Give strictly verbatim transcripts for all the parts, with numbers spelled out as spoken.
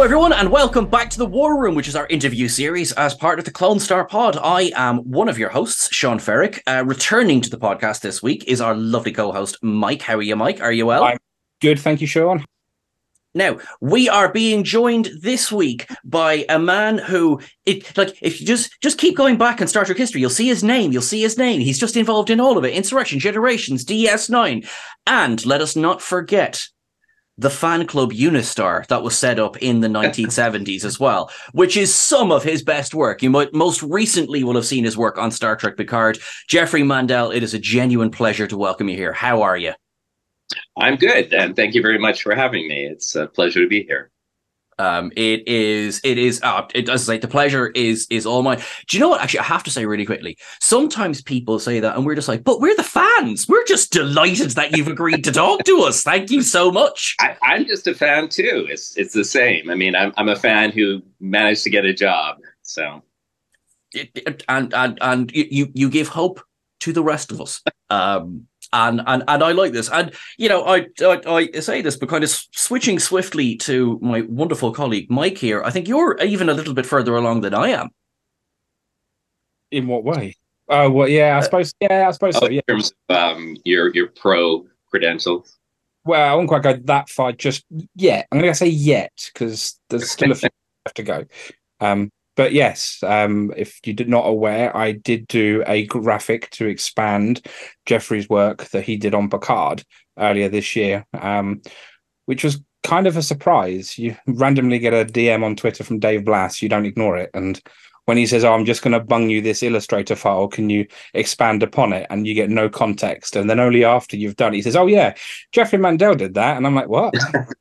everyone, and welcome back to the War Room, which is our interview series as part of the Clone Star Pod. I am one of your hosts, Sean Ferrick. Uh, returning to the podcast this week is our lovely co-host, Mike. How are you, Mike? Are you well? I'm good, thank you, Sean. Now, we are being joined this week by a man who, it like, if you just, just keep going back in Star Trek history, you'll see his name, you'll see his name. He's just involved in all of it. Insurrection, Generations, D S nine. And let us not forget the fan club Unistar that was set up in the nineteen seventies as well, which is some of his best work. You might most recently will have seen his work on Star Trek Picard. Jeffrey Mandel, it is a genuine pleasure to welcome you here. How are you? I'm good, and thank you very much for having me. It's a pleasure to be here. Um, it is, it is, uh, it does say the pleasure is, is all mine. Do you know what? Actually, I have to say really quickly, sometimes people say that and we're just like, but we're the fans. We're just delighted that you've agreed to talk to us. Thank you so much. I, I'm just a fan too. It's, it's the same. I mean, I'm, I'm a fan who managed to get a job. So. It, it, and, and, and you, you give hope to the rest of us. Um, And, and and I like this. And, you know, I, I I say this, but kind of switching swiftly to my wonderful colleague, Mike here, I think you're even a little bit further along than I am. In what way? Oh, well, yeah, I suppose, yeah, I suppose oh, so, yeah. In terms of um, your, your pro credentials? Well, I won't quite go that far just yet. I'm going to say yet, because there's still a few left to go. Um, But yes, um, if you did not aware, I did do a graphic to expand Jeffrey's work that he did on Picard earlier this year, um, which was kind of a surprise. You randomly get a D M on Twitter from Dave Blass, you don't ignore it. And when he says, oh, I'm just going to bung you this Illustrator file, can you expand upon it? And you get no context. And then only after you've done it, he says, oh, yeah, Jeffrey Mandel did that. And I'm like, what?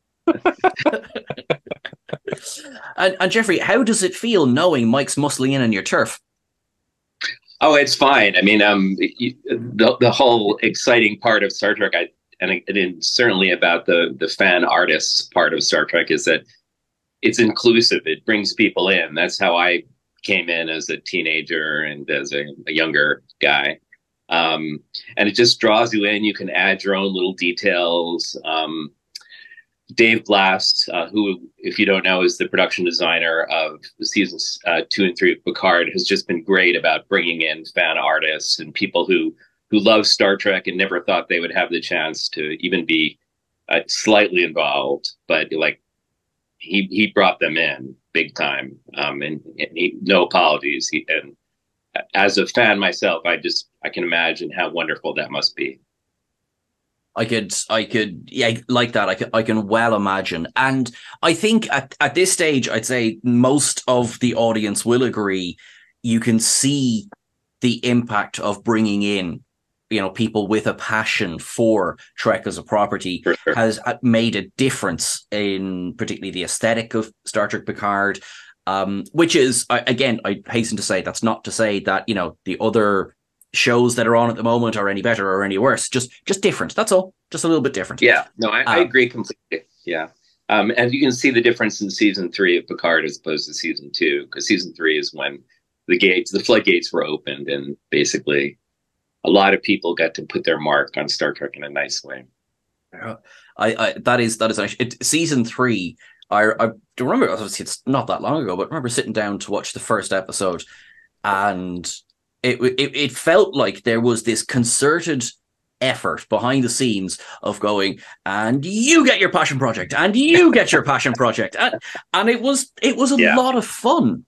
And, and Jeffrey, how does it feel knowing Mike's muscling in on your turf? Oh, it's fine. I mean, um, the the whole exciting part of Star Trek, I, and, and certainly about the the fan artists part of Star Trek, is that it's inclusive. It brings people in. That's how I came in as a teenager and as a, a younger guy. Um, and it just draws you in. You can add your own little details. Um, Dave Blass, uh, who, if you don't know, is the production designer of the seasons uh, two and three of Picard, has just been great about bringing in fan artists and people who who love Star Trek and never thought they would have the chance to even be uh, slightly involved. But like he he brought them in big time, um, and, and he, no apologies. He, and as a fan myself, I just I can imagine how wonderful that must be. I could, I could, yeah, like that. I can, I can well imagine. And I think at, at this stage, I'd say most of the audience will agree. You can see the impact of bringing in, you know, people with a passion for Trek as a property For sure. has made a difference in particularly the aesthetic of Star Trek Picard, um, which is, again, I hasten to say, that's not to say that, you know, the other shows that are on at the moment are any better or any worse, just just different. That's all, just a little bit different. Yeah, no, I, um, I agree completely. Yeah, um, and you can see the difference in season three of Picard as opposed to season two, because season three is when the gates, the floodgates were opened, and basically a lot of people got to put their mark on Star Trek in a nice way. I, I that is that is actually it, season three. I I remember, obviously it's not that long ago, but I remember sitting down to watch the first episode, and It, it it felt like there was this concerted effort behind the scenes of going, and you get your passion project, and you get your passion project, and, and it was it was a Yeah. lot of fun.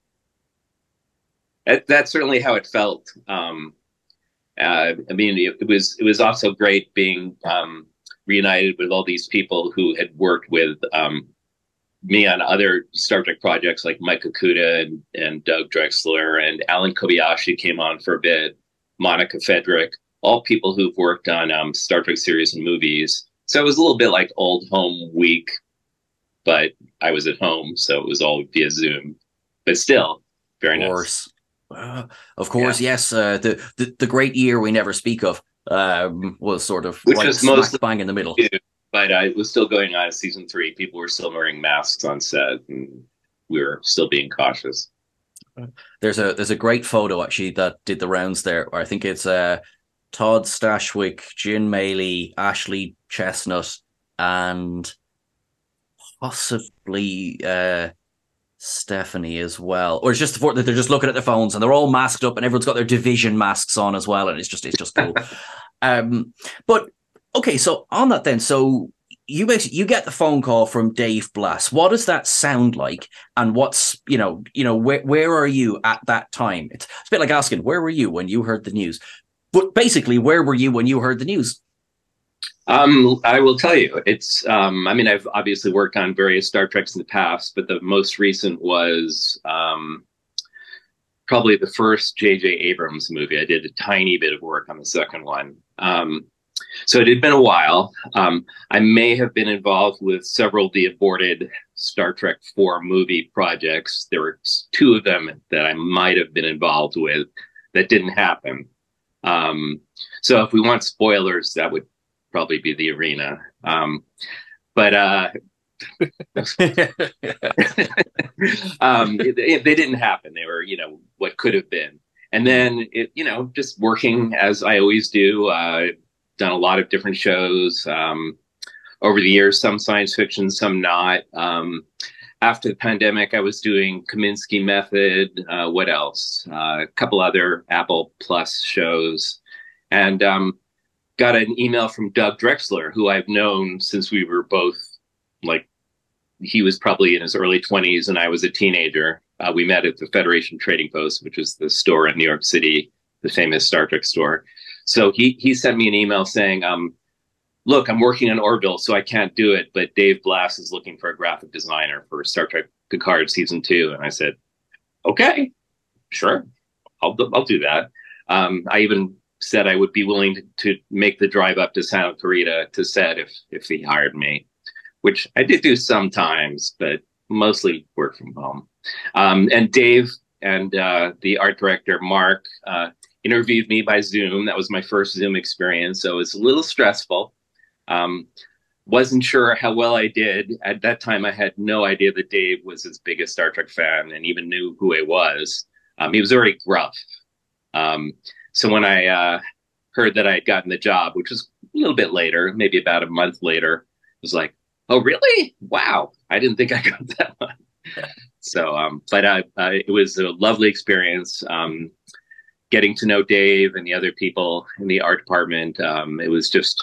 That, that's certainly how it felt. Um, uh, I mean, it, it was it was also great being um, reunited with all these people who had worked with um, me on other Star Trek projects like Mike Okuda and, and Doug Drexler, and Alan Kobayashi came on for a bit, Monica Fedrick, all people who've worked on um, Star Trek series and movies. So it was a little bit like old home week, but I was at home, so it was all via Zoom. But still, very Of course, nice. uh, of course, Yeah. yes. Uh, the, the the great year we never speak of um, was sort of Which right was smack mostly bang in the middle. But uh, it was still going on in season three. People were still wearing masks on set, and we were still being cautious. There's a there's a great photo actually that did the rounds there. Where I think it's uh, Todd Stashwick, Jin Maley, Ashley Chestnut, and possibly uh, Stephanie as well, or it's just the fact that they're just looking at their phones and they're all masked up and everyone's got their division masks on as well, and it's just it's just cool. um, but okay, so on that then, so you basically you get the phone call from Dave Blass. What does that sound like, and what's you know you know where where are you at that time? It's, it's a bit like asking where were you when you heard the news, but basically where were you when you heard the news? Um, I will tell you, it's, um, I mean, I've obviously worked on various Star Treks in the past, but the most recent was um, probably the first J J Abrams movie. I did a tiny bit of work on the second one. Um, so it had been a while. Um, I may have been involved with several of the aborted Star Trek four movie projects. There were two of them that I might have been involved with that didn't happen. Um, so if we want spoilers, that would probably be the arena. Um, but uh, um, it, it, they didn't happen. They were, you know, what could have been. And then, it, you know, just working as I always do, uh, done a lot of different shows um, over the years, some science fiction, some not. Um, after the pandemic, I was doing Kaminsky Method. Uh, what else? Uh, a couple other Apple Plus shows. And um, got an email from Doug Drexler, who I've known since we were both, like, he was probably in his early twenties and I was a teenager. Uh, we met at the Federation Trading Post, which is the store in New York City, the famous Star Trek store. So he he sent me an email saying, um, look, I'm working on Orville, so I can't do it, but Dave Blass is looking for a graphic designer for Star Trek Picard season two. And I said, okay, sure, I'll, I'll do that. Um, I even said I would be willing to, to make the drive up to Santa Clarita to set if if he hired me, which I did do sometimes, but mostly work from home. Um, and Dave and uh, the art director, Mark, uh, interviewed me by Zoom. That was my first Zoom experience, so it was a little stressful. Um, wasn't sure how well I did. At that time, I had no idea that Dave was his biggest Star Trek fan and even knew who I was. Um, he was very gruff. Um, So when I uh, heard that I had gotten the job, which was a little bit later, maybe about a month later, I was like, oh, really? Wow. I didn't think I got that one. So, um, but uh, uh, it was a lovely experience um, getting to know Dave and the other people in the art department. Um, it was just,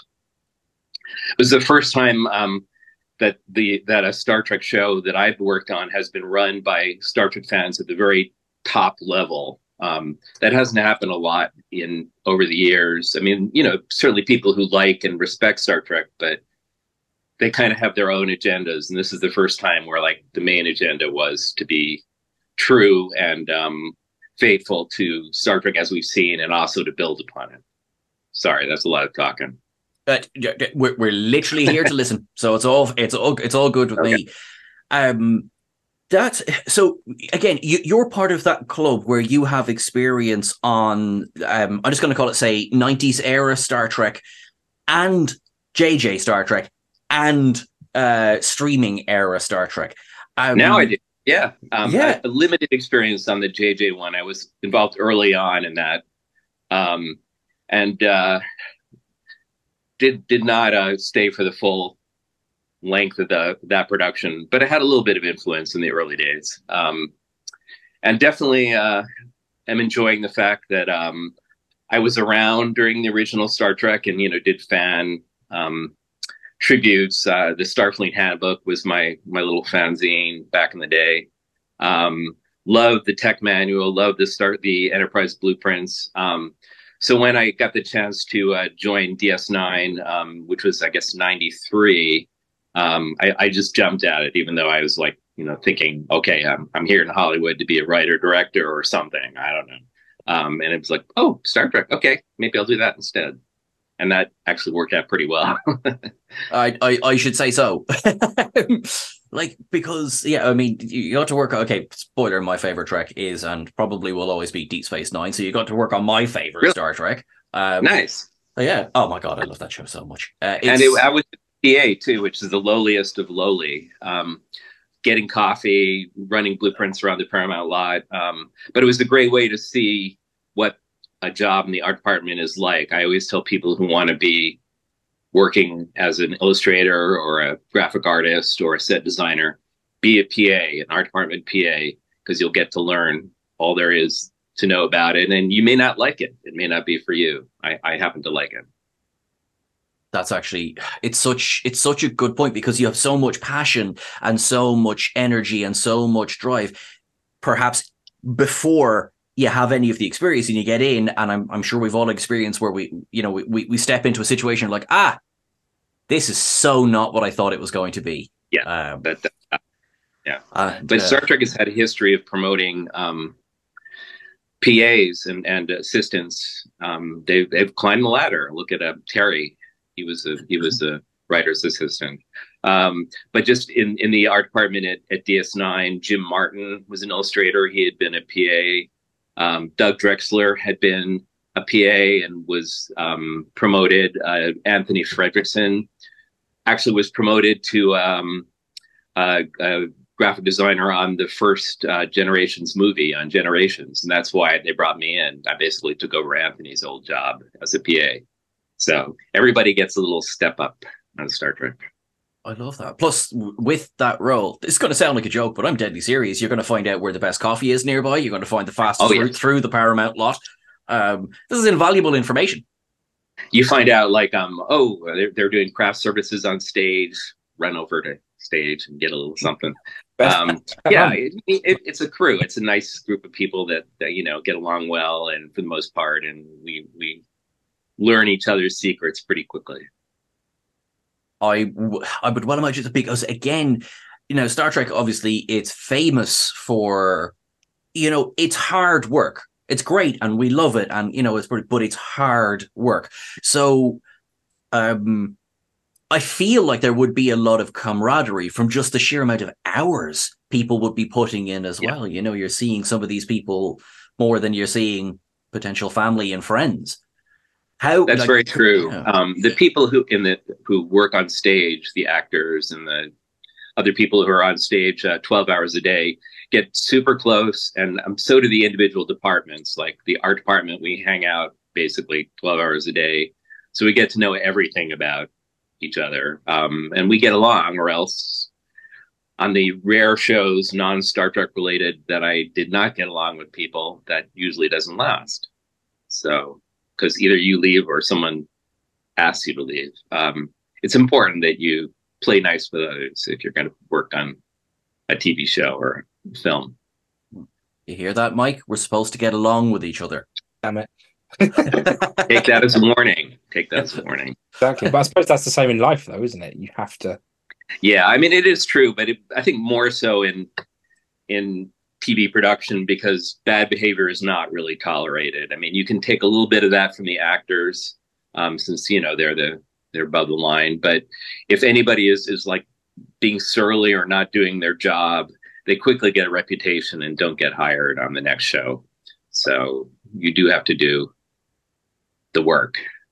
it was the first time um, that the that a Star Trek show that I've worked on has been run by Star Trek fans at the very top level. Um, that hasn't happened a lot in over the years. I mean, you know, certainly people who like and respect Star Trek, but they kind of have their own agendas. And this is the first time where like the main agenda was to be true and um, faithful to Star Trek as we've seen, and also to build upon it. Sorry, that's a lot of talking. But we're, we're literally here to listen. So it's all, it's all, it's all good with okay. me. Um, That's so again, you, you're part of that club where you have experience on, um, I'm just going to call it, say, nineties era Star Trek and J J Star Trek and uh, streaming era Star Trek. Um, now I do. Yeah. Um, yeah. I have a limited experience on the J J one. I was involved early on in that. Um, and uh, did, did not uh, stay for the full length of the that production, but it had a little bit of influence in the early days, um, and definitely uh, am enjoying the fact that um, I was around during the original Star Trek, and you know did fan um, tributes. Uh, the Starfleet Handbook was my my little fanzine back in the day. Um, loved the tech manual, loved the start the Enterprise blueprints. Um, so when I got the chance to uh, join D S nine, um, which was I guess ninety-three. Um, I, I just jumped at it, even though I was like, you know, thinking, okay, I'm I'm here in Hollywood to be a writer, director, or something. I don't know. Um, and it was like, oh, Star Trek. Okay, maybe I'll do that instead. And that actually worked out pretty well. I, I I should say so. Like, because, yeah, I mean, you got to work on, okay, spoiler, my favorite Trek is and probably will always be Deep Space Nine. So you got to work on my favorite really? Star Trek. Um, nice. Yeah. Oh, my God, I love that show so much. Uh, and it, I was P A too, which is the lowliest of lowly. Um, getting coffee, running blueprints around the Paramount lot. Um, but it was a great way to see what a job in the art department is like. I always tell people who want to be working as an illustrator or a graphic artist or a set designer, be a P A, an art department P A, because you'll get to learn all there is to know about it. And you may not like it. It may not be for you. I, I happen to like it. That's actually, it's such it's such a good point, because you have so much passion and so much energy and so much drive, perhaps before you have any of the experience and you get in. And I'm I'm sure we've all experienced where we, you know, we, we step into a situation like, ah, this is so not what I thought it was going to be. Yeah. Um, that, that, yeah. Uh, but uh, Star Trek has had a history of promoting um, P As and, and assistants. Um, they've, they've climbed the ladder. Look at uh, Terry. He was a he was a writer's assistant. Um, but just in, in the art department at, at D S nine, Jim Martin was an illustrator. He had been a P A. Um, Doug Drexler had been a P A and was um, promoted. Uh, Anthony Fredrickson actually was promoted to um, uh, a graphic designer on the first uh, Generations movie, on Generations. And that's why they brought me in. I basically took over Anthony's old job as a P A. So everybody gets a little step up on Star Trek. I love that. Plus, w- with that role, it's going to sound like a joke, but I'm deadly serious. You're going to find out where the best coffee is nearby. You're going to find the fastest Oh, yeah. route through the Paramount lot. Um, this is invaluable information. You find out like, um, oh, they're, they're doing craft services on stage, run over to stage and get a little something. Um, yeah, it, it, it's a crew. It's a nice group of people that, that, you know, get along well, and for the most part, and we, we learn each other's secrets pretty quickly. I, w- I would well imagine, because again, you know, Star Trek, obviously it's famous for, you know, it's hard work. It's great and we love it, and you know, it's but it's hard work. So um I feel like there would be a lot of camaraderie from just the sheer amount of hours people would be putting in as Yeah. well. You know, you're seeing some of these people more than you're seeing potential family and friends. How That's like, very true. yeah. Um, the people who in the who work on stage, the actors and the other people who are on stage uh, twelve hours a day, get super close, and um, so do the individual departments. Like the art department, we hang out basically twelve hours a day, so we get to know everything about each other, um, and we get along. Or else, on the rare shows, non-Star Trek related, that I did not get along with people, that usually doesn't last. So, because either you leave or someone asks you to leave. Um, it's important that you play nice with others if you're going to work on a T V show or film. You hear that, Mike? We're supposed to get along with each other. Damn it. Take that as a warning. Take that as a warning. Exactly. But I suppose that's the same in life, though, isn't it? You have to. Yeah, I mean, it is true, but it, I think more so in in T V production, because bad behavior is not really tolerated. I mean, you can take a little bit of that from the actors, um, since you know they're the they're above the line. But if anybody is is like being surly or not doing their job, they quickly get a reputation and don't get hired on the next show. So you do have to do the work.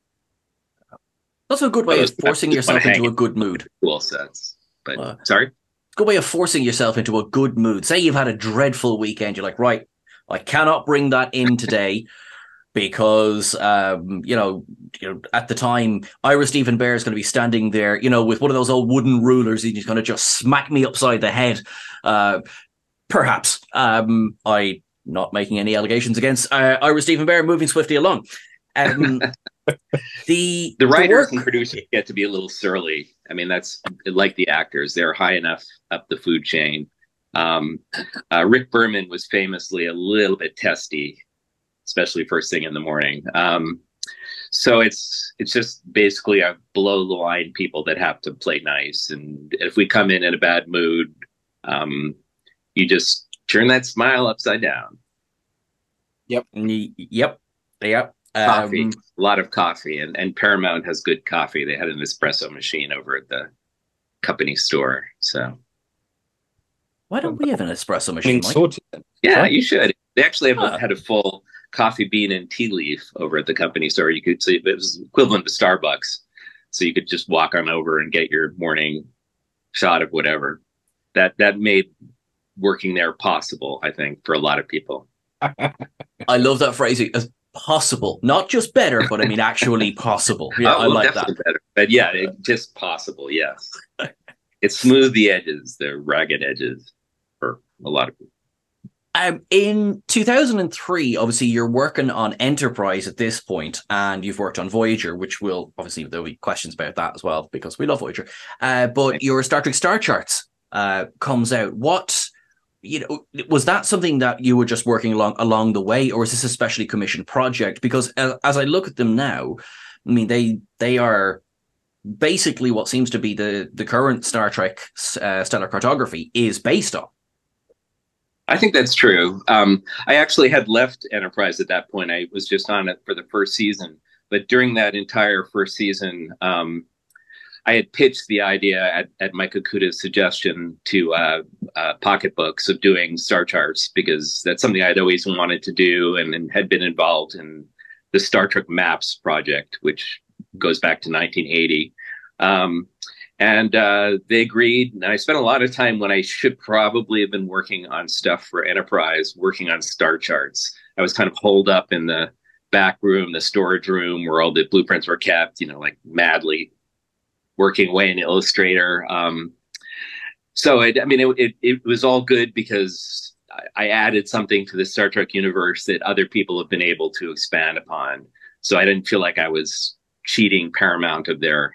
That's a good way Those of forcing just yourself wanna into hang a good mood. Cool sets. But Uh, sorry. Good way of forcing yourself into a good mood. Say you've had a dreadful weekend. You're like, right, I cannot bring that in today because, um, you know, you know, at the time, Ira Stephen Bear is going to be standing there, you know, with one of those old wooden rulers. And he's going to just smack me upside the head. Uh, perhaps. Um, I not making any allegations against uh, Ira Stephen Bear, moving swiftly along. Um, the The writers work- and producers get to be a little surly. I mean, that's like the actors. They're high enough up the food chain. Um, uh, Rick Berman was famously a little bit testy, especially first thing in the morning. Um, so it's it's just basically a below the line people that have to play nice. And if we come in in a bad mood, um, you just turn that smile upside down. Yep. Yep. Yep. Coffee, Um, a lot of coffee, and, and Paramount has good coffee. They had an espresso machine over at the company store. So why don't we have an espresso machine, Being Mike? sorted. then. yeah, Right. you should. They actually have, Ah. had a full coffee bean and tea leaf over at the company store. You could see it was equivalent to Starbucks. So you could just walk on over and get your morning shot of whatever. That that made working there possible, I think, for a lot of people. I love that phrasing, as possible, not just better, but I mean actually possible. Yeah, Oh, I well, like that. definitely better. But yeah, it, just possible. Yes. it smoothed the edges, the ragged edges for a lot of people. Um, in two thousand three, obviously, you're working on Enterprise at this point, and you've worked on Voyager, which will obviously there'll be questions about that as well because we love Voyager. Uh, but your Star Trek Star Charts uh, comes out. What you know was that something that you were just working along along the way, or is this a specially commissioned project? Because uh, as I look at them now, I mean they they are basically what seems to be the the current Star Trek uh, stellar cartography is based on. I think that's true. Um, I actually had left Enterprise at that point. I was just on it for the first season. But during that entire first season, um, I had pitched the idea at, at Mike Okuda's suggestion to uh, uh, Pocketbooks of doing star charts, because that's something I'd always wanted to do, and, and had been involved in the Star Trek Maps project, which goes back to nineteen eighty. Um, And uh, they agreed. And I spent a lot of time when I should probably have been working on stuff for Enterprise, working on star charts. I was kind of holed up in the back room, the storage room where all the blueprints were kept, you know, like madly working away in Illustrator. Um, so, it, I mean, it, it, it was all good because I, I added something to the Star Trek universe that other people have been able to expand upon. So I didn't feel like I was cheating Paramount of their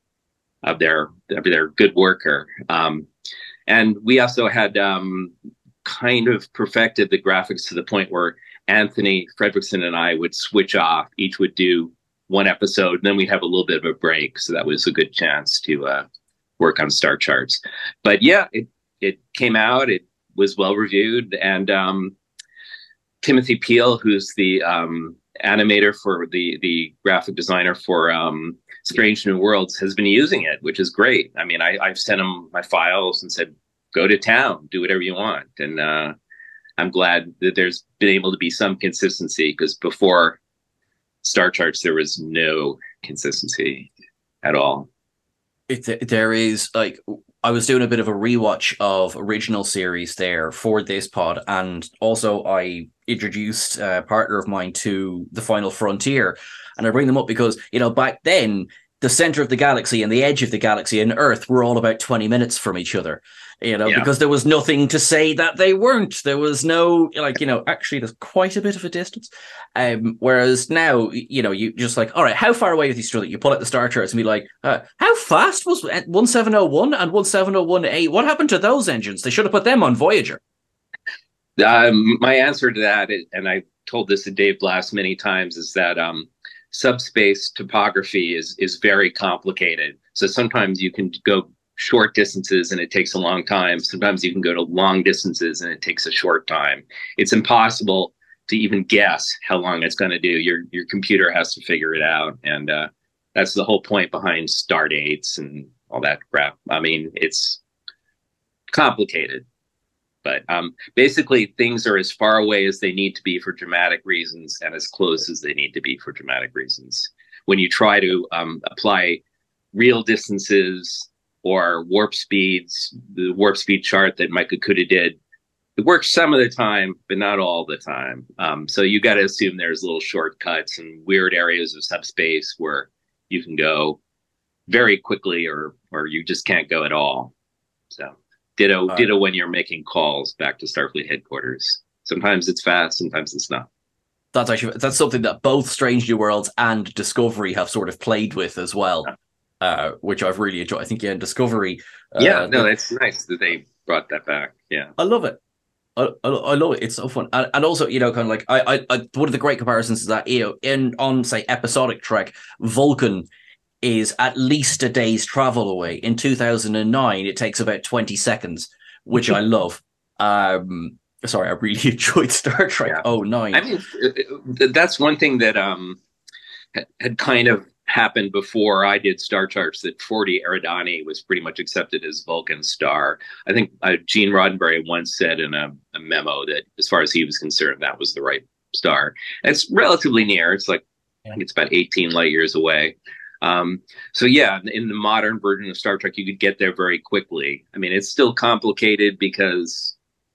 of their of their good worker. Um, and we also had um, kind of perfected the graphics to the point where Anthony Fredrickson and I would switch off. Each would do one episode, and then we'd have a little bit of a break. So that was a good chance to uh, work on star charts. But yeah, it, it came out. It was well reviewed. And um, Timothy Peel, who's the um, animator for the, the graphic designer for um, Strange New Worlds, has been using it, which is great. I mean, I, I've sent him my files and said, go to town, do whatever you want. And uh, I'm glad that there's been able to be some consistency, because before Star Charts, there was no consistency at all. It, there is, like, I was doing a bit of a rewatch of original series there for this pod, and also I introduced a partner of mine to The Final Frontier. And I bring them up because, you know, back then, the center of the galaxy and the edge of the galaxy and Earth were all about twenty minutes from each other, you know, yeah. because there was nothing to say that they weren't. There was no, like, you know, actually, there's quite a bit of a distance. Um, whereas now, you know, you just like, all right, how far away is each other? You pull out the star charts and be like, uh, how fast was one seven oh one and one seven oh one A? What happened to those engines? They should have put them on Voyager. Um, my answer to that, and I told this to Dave Blass many times, is that um, subspace topography is is very complicated. So sometimes you can go short distances and it takes a long time. Sometimes you can go to long distances and it takes a short time. It's impossible to even guess how long it's going to do. Your your computer has to figure it out, and uh, that's the whole point behind star dates and all that crap. I mean, it's complicated. But um, basically, things are as far away as they need to be for dramatic reasons and as close as they need to be for dramatic reasons. When you try to um, apply real distances or warp speeds, the warp speed chart that Mike Okuda did, it works some of the time, but not all the time. Um, so you got to assume there's little shortcuts and weird areas of subspace where you can go very quickly, or or you just can't go at all. So. Ditto, uh, ditto when you're making calls back to Starfleet headquarters. Sometimes it's fast, sometimes it's not. That's actually that's something that both Strange New Worlds and Discovery have sort of played with as well, yeah. uh, which I've really enjoyed. I think yeah, in Discovery. Uh, yeah, no, that's nice that they brought that back. Yeah, I love it. I, I, I love it. It's so fun, and, and also, you know, kind of like I, I, I, one of the great comparisons is that, you know, in on say episodic Trek, Vulcan is at least a day's travel away. In two thousand nine, it takes about twenty seconds, which I love. Um, sorry, I really enjoyed Star Trek yeah. oh nine. I mean, that's one thing that um, had kind of happened before I did Star Charts, that forty Eridani was pretty much accepted as Vulcan's star. I think uh, Gene Roddenberry once said in a, a memo that, as far as he was concerned, that was the right star. And it's relatively near. It's like, I think it's about eighteen light years away. Um, so yeah, in the modern version of Star Trek, you could get there very quickly. I mean, it's still complicated because,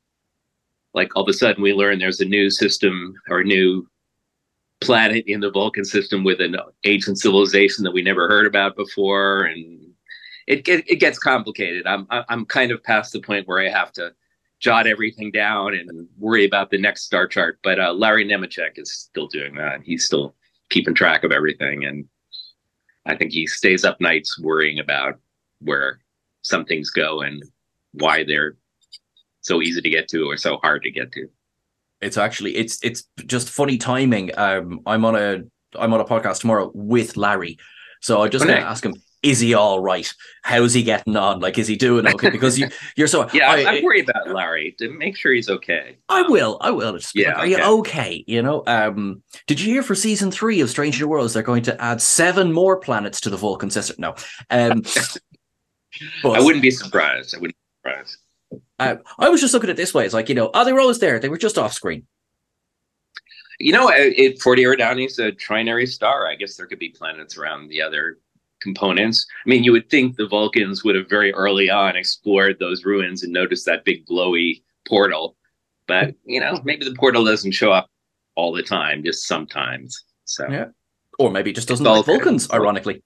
like, all of a sudden we learn there's a new system or a new planet in the Vulcan system with an ancient civilization that we never heard about before, and it, it it gets complicated. I'm I'm kind of past the point where I have to jot everything down and worry about the next star chart. But uh, Larry Nemechek is still doing that. He's still keeping track of everything, and I think he stays up nights worrying about where some things go and why they're so easy to get to or so hard to get to. It's actually it's it's just funny timing. Um, I'm on a I'm on a podcast tomorrow with Larry, so I just want to ask him: is he all right? How's he getting on? Like, is he doing okay? Because you you're so yeah. I, I'm worried about Larry to make sure he's okay. I will. I will. Just yeah. Like, are okay. you okay? You know. Um, did you hear for season three of Strange New Worlds they're going to add seven more planets to the Vulcan system? No. Um, but, I wouldn't be surprised. I wouldn't be surprised. Uh, I was just looking at it this way. It's like, you know, oh, they were always there. They were just off screen. You know, it, Forty Eridani's a trinary star. I guess there could be planets around the other components. I mean, you would think the Vulcans would have very early on explored those ruins and noticed that big glowy portal. But, you know, maybe the portal doesn't show up all the time, just sometimes. So, yeah. Or maybe it just doesn't like Vulcans, good. Ironically.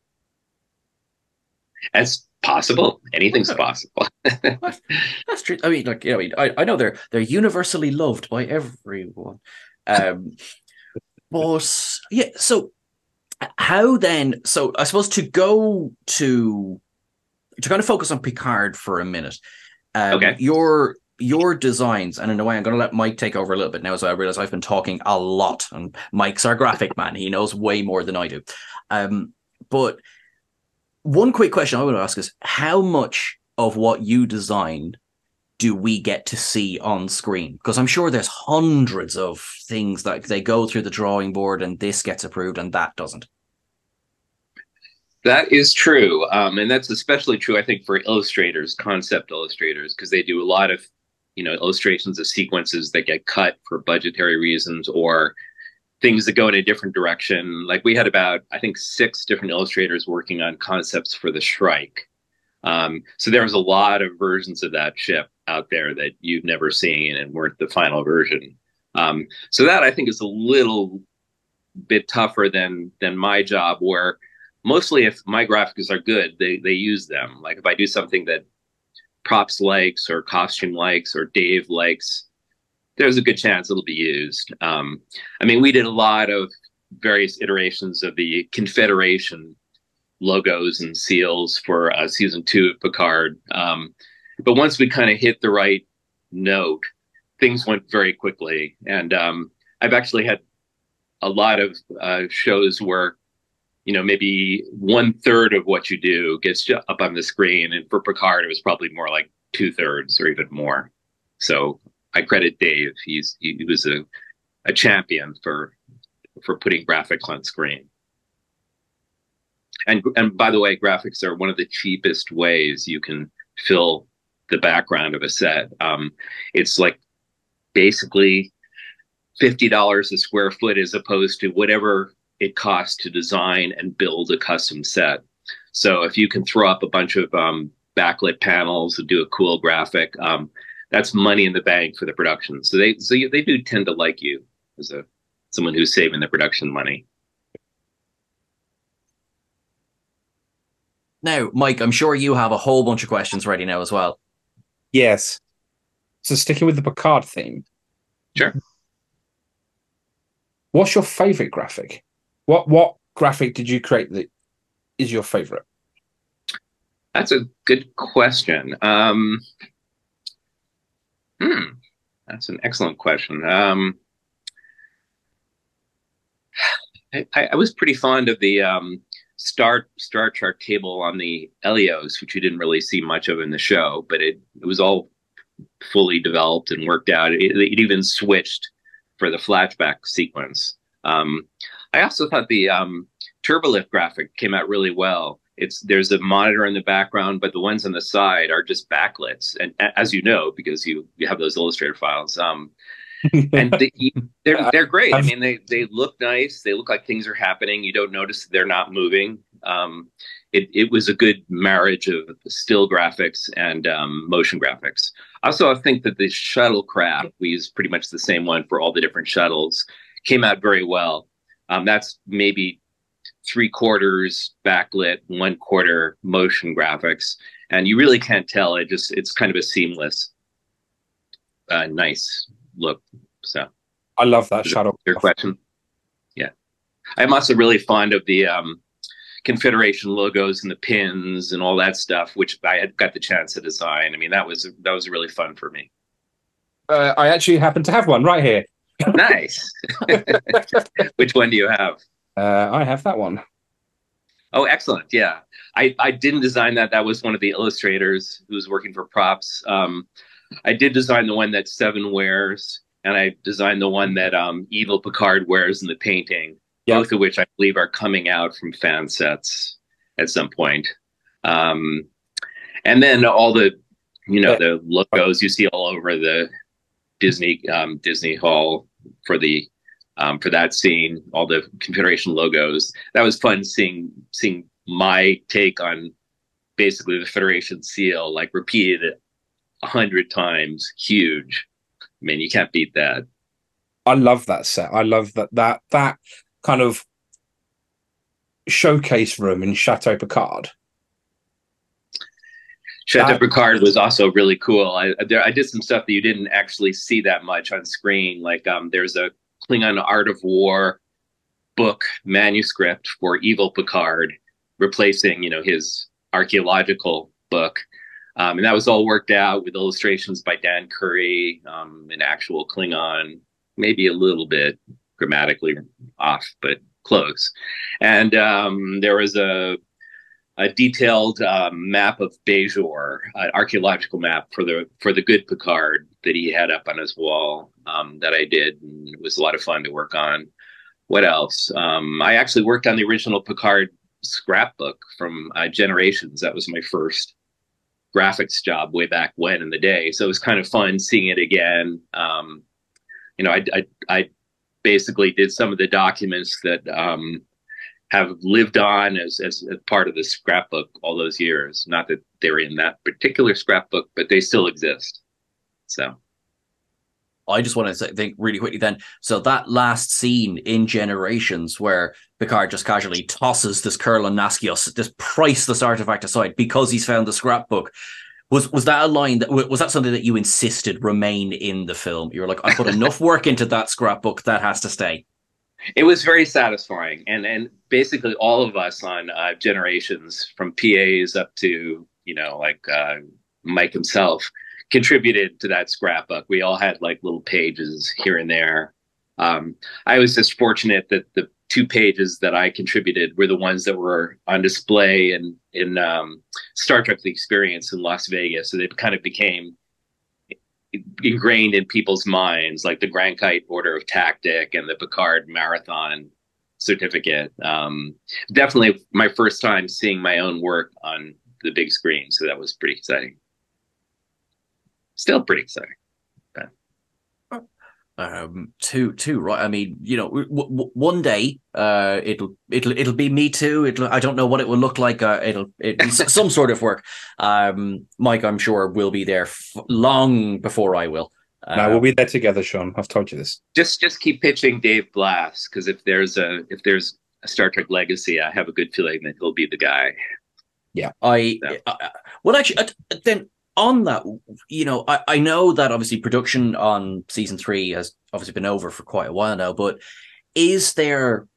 That's possible. Anything's okay. possible. that's, that's true. I mean, like, you know, I, I know they're they're universally loved by everyone. Um, but yeah, so how then? So I suppose to go to to kind of focus on Picard for a minute. Um, okay. Your your designs, and in a way, I'm going to let Mike take over a little bit now, so I realize I've been talking a lot, and Mike's our graphic man. He knows way more than I do. Um, but one quick question I want to ask is, how much of what you designed do we get to see on screen? Because I'm sure there's hundreds of things that they go through the drawing board and this gets approved and that doesn't. That is true. Um, and that's especially true, I think, for illustrators, concept illustrators, because they do a lot of, you know, illustrations of sequences that get cut for budgetary reasons or things that go in a different direction. Like we had about, I think, six different illustrators working on concepts for the Shrike. Um, so there was a lot of versions of that ship out there that you've never seen and weren't the final version. Um, so that I think is a little bit tougher than than my job, where mostly if my graphics are good, they they use them. Like if I do something that Props likes or Costume likes or Dave likes, there's a good chance it'll be used. Um, I mean, we did a lot of various iterations of the Confederation logos and seals for uh, season two of Picard. Um, but once we kind of hit the right note, things went very quickly. And um, I've actually had a lot of uh, shows where, you know, maybe one third of what you do gets up on the screen. And for Picard, it was probably more like two thirds or even more. So I credit Dave. He's he, he was a, a champion for for putting graphics on screen. And and by the way, graphics are one of the cheapest ways you can fill the background of a set. Um, it's like basically fifty dollars a square foot as opposed to whatever it costs to design and build a custom set. So if you can throw up a bunch of um, backlit panels and do a cool graphic, um, that's money in the bank for the production. So they so you, they do tend to like you as a someone who's saving the production money. Now, Mike, I'm sure you have a whole bunch of questions ready now as well. Yes. So sticking with the Picard theme. Sure. What's your favorite graphic? What what graphic did you create that is your favorite? That's a good question. Um, hmm, that's an excellent question. Um, I, I was pretty fond of the um, star star chart table on the Helios, which you didn't really see much of in the show, but it it was all fully developed and worked out. It, it even switched for the flashback sequence. Um, I also thought the um, Turbolift graphic came out really well. It's there's a monitor in the background, but the ones on the side are just backlights, and as you know, because you you have those Illustrator files, um, and the, they're they're great. I mean, they they look nice. They look like things are happening. You don't notice that they're not moving. Um, it it was a good marriage of still graphics and um, motion graphics. Also, I think that the shuttlecraft, we use pretty much the same one for all the different shuttles, came out very well. Um, that's maybe three quarters backlit, one quarter motion graphics, and you really can't tell. It just it's kind of a seamless, uh, nice look. So I love that shadow. Your question, yeah. I'm also really fond of the um, Confederation logos and the pins and all that stuff, which I had got the chance to design. I mean, that was that was really fun for me. Uh, I actually happen to have one right here. Nice. Which one do you have? Uh, I have that one. Oh, excellent. Yeah. I, I didn't design that. That was one of the illustrators who was working for props. Um, I did design the one that Seven wears, and I designed the one that um, Evil Picard wears in the painting, yep. Both of which I believe are coming out from fan sets at some point. Um, and then all the, you know, the logos you see all over the Disney um, Disney Hall for the um, for that scene, all the Confederation logos. That was fun seeing seeing my take on basically the Federation seal, like repeated a hundred times. Huge. I mean, you can't beat that. I love that set. I love that that that kind of showcase room in Chateau Picard. Chateau That, Picard was also really cool. I there, I did some stuff that you didn't actually see that much on screen. Like um, there's a Klingon Art of War book manuscript for Evil Picard, replacing you know his archaeological book, um, and that was all worked out with illustrations by Dan Curry, um, an actual Klingon, maybe a little bit grammatically off, but close. And um, there was a a detailed um, map of Bajor, an archaeological map for the for the good Picard that he had up on his wall um, that I did, and it was a lot of fun to work on. What else? Um, I actually worked on the original Picard scrapbook from uh, Generations. That was my first graphics job way back when in the day, so it was kind of fun seeing it again. Um, you know, I, I I basically did some of the documents that um, have lived on as, as as part of the scrapbook all those years. Not that they're in that particular scrapbook, but they still exist. So I just want to say, think really quickly then. So that last scene in Generations where Picard just casually tosses this Kurlan Naskios, this priceless artifact aside because he's found the scrapbook. Was was that a line that was that something that you insisted remain in the film? You were like, I put enough work into that scrapbook, that has to stay. It was very satisfying, and and basically all of us on uh, Generations, from P As up to you know like uh, Mike himself, contributed to that scrapbook. We all had like little pages here and there. Um, I was just fortunate that the two pages that I contributed were the ones that were on display in in um, Star Trek: The Experience in Las Vegas, so they kind of became ingrained in people's minds, like the Grand Kite Order of Tactic and the Picard Marathon certificate. Um, definitely my first time seeing my own work on the big screen, so that was pretty exciting. Still pretty exciting. But. Um, too, too right. I mean, you know, w- w- one day, uh, it'll, it'll, it'll be me too. It'll, I don't know what it will look like. Uh, it'll, it'll be some sort of work. Um, Mike, I'm sure will be there f- long before I will. Uh, no, we'll be there together, Sean. I've told you this. Just, just keep pitching Dave Blass, because if there's a, if there's a Star Trek Legacy, I have a good feeling that he'll be the guy. Yeah, I. So. Uh, well, actually, uh, then. On that, you know, I, I know that obviously production on season three has obviously been over for quite a while now, but is there,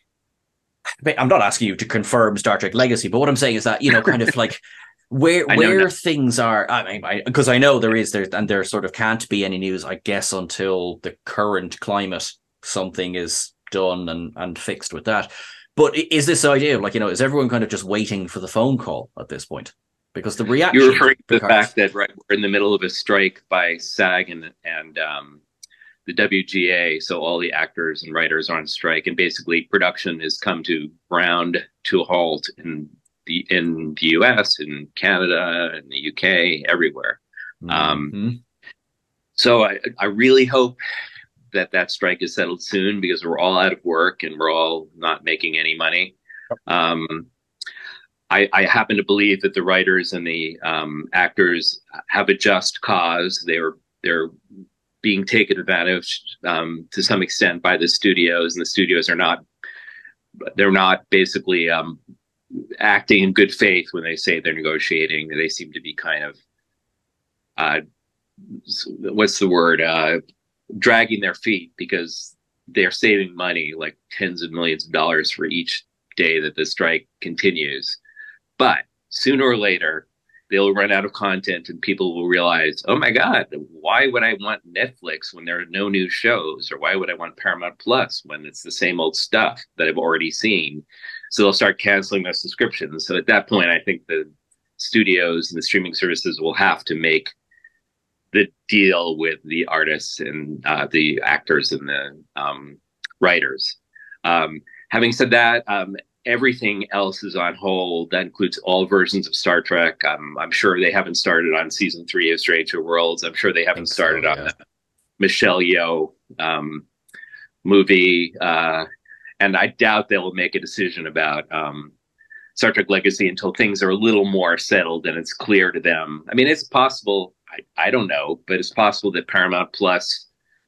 I'm not asking you to confirm Star Trek Legacy, but what I'm saying is that, you know, kind of like where where that. things are, I mean, because I, I know there is, there and there sort of can't be any news, I guess, until the current climate, something is done and, and fixed with that. But is this idea of like, you know, is everyone kind of just waiting for the phone call at this point? Because the reaction... You're referring to the fact that right, we're in the middle of a strike by SAG and, and um, the W G A, so all the actors and writers are on strike, and basically production has come to ground to a halt in the in the U S, in Canada, in the U K, everywhere. Mm-hmm. Um, so I, I really hope that that strike is settled soon, because we're all out of work and we're all not making any money. Um, I, I happen to believe that the writers and the um, actors have a just cause. They're they're being taken advantage um, to some extent by the studios, and the studios are not they're not basically um, acting in good faith when they say they're negotiating. They seem to be kind of uh, what's the word? Uh, dragging their feet because they're saving money, like tens of millions of dollars for each day that the strike continues. But sooner or later, they'll run out of content and people will realize, oh my God, why would I want Netflix when there are no new shows? Or why would I want Paramount Plus when it's the same old stuff that I've already seen? So they'll start canceling their subscriptions. So at that point, I think the studios and the streaming services will have to make the deal with the artists and uh, the actors and the um, writers. Um, having said that, um, everything else is on hold. That includes all versions of Star Trek. Um, I'm sure they haven't started on season three of Stranger Worlds. I'm sure they haven't started so, yeah. on the Michelle Yeoh um, movie. Uh, and I doubt they'll make a decision about um, Star Trek Legacy until things are a little more settled and it's clear to them. I mean, it's possible, I, I don't know, but it's possible that Paramount Plus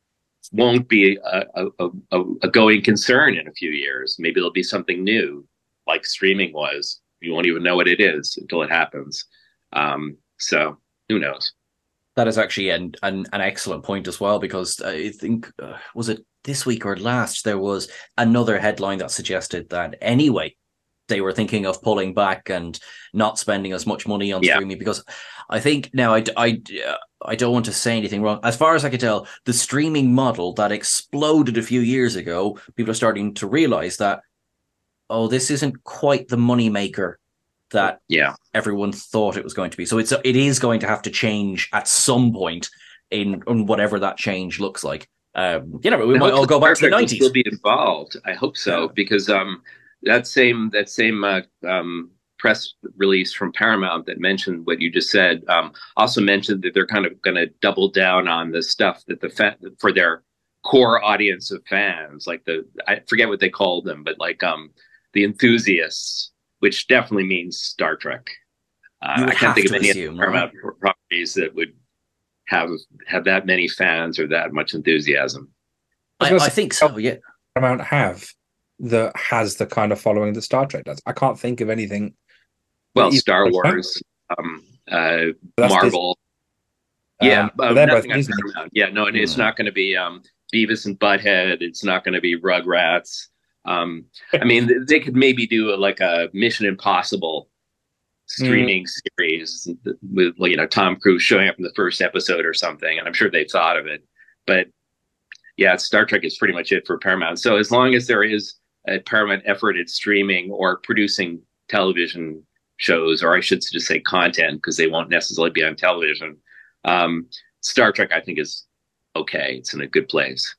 won't be a, a, a, a going concern in a few years. Maybe it'll be something new, like streaming was. You won't even know what it is until it happens. Um, so who knows? That is actually an, an, an excellent point as well, because I think, uh, was it this week or last, there was another headline that suggested that anyway, they were thinking of pulling back and not spending as much money on yeah. streaming, because I think now I, I, I don't want to say anything wrong. As far as I can tell, the streaming model that exploded a few years ago, people are starting to realize that, oh, this isn't quite the money maker that yeah. everyone thought it was going to be. So it's it is going to have to change at some point in, in whatever that change looks like. Um, you know, we I might all go back to the nineties. Will be involved. I hope so, yeah. because um, that same that same uh, um, press release from Paramount that mentioned what you just said um, also mentioned that they're kind of going to double down on the stuff that the fa- for their core audience of fans, like the I forget what they called them, but like um, the enthusiasts, which definitely means Star Trek. Uh, I can't think of any assume, Paramount right? properties that would have have that many fans or that much enthusiasm. I, I think so. Yeah, Paramount have that has the kind of following that Star Trek does. I can't think of anything. Well, Star Wars, um, uh, Marvel. Disney. Yeah, um, uh, they're nothing both on Paramount. Yeah, no, it's mm. not going to be um, Beavis and Butthead. It's not going to be Rugrats. Um, I mean, they could maybe do a, like a Mission Impossible streaming mm. series with, you know, Tom Cruise showing up in the first episode or something, and I'm sure they've thought of it. But yeah, Star Trek is pretty much it for Paramount. So as long as there is a Paramount effort at streaming or producing television shows, or I should just say content, because they won't necessarily be on television, um, Star Trek, I think, is okay. It's in a good place.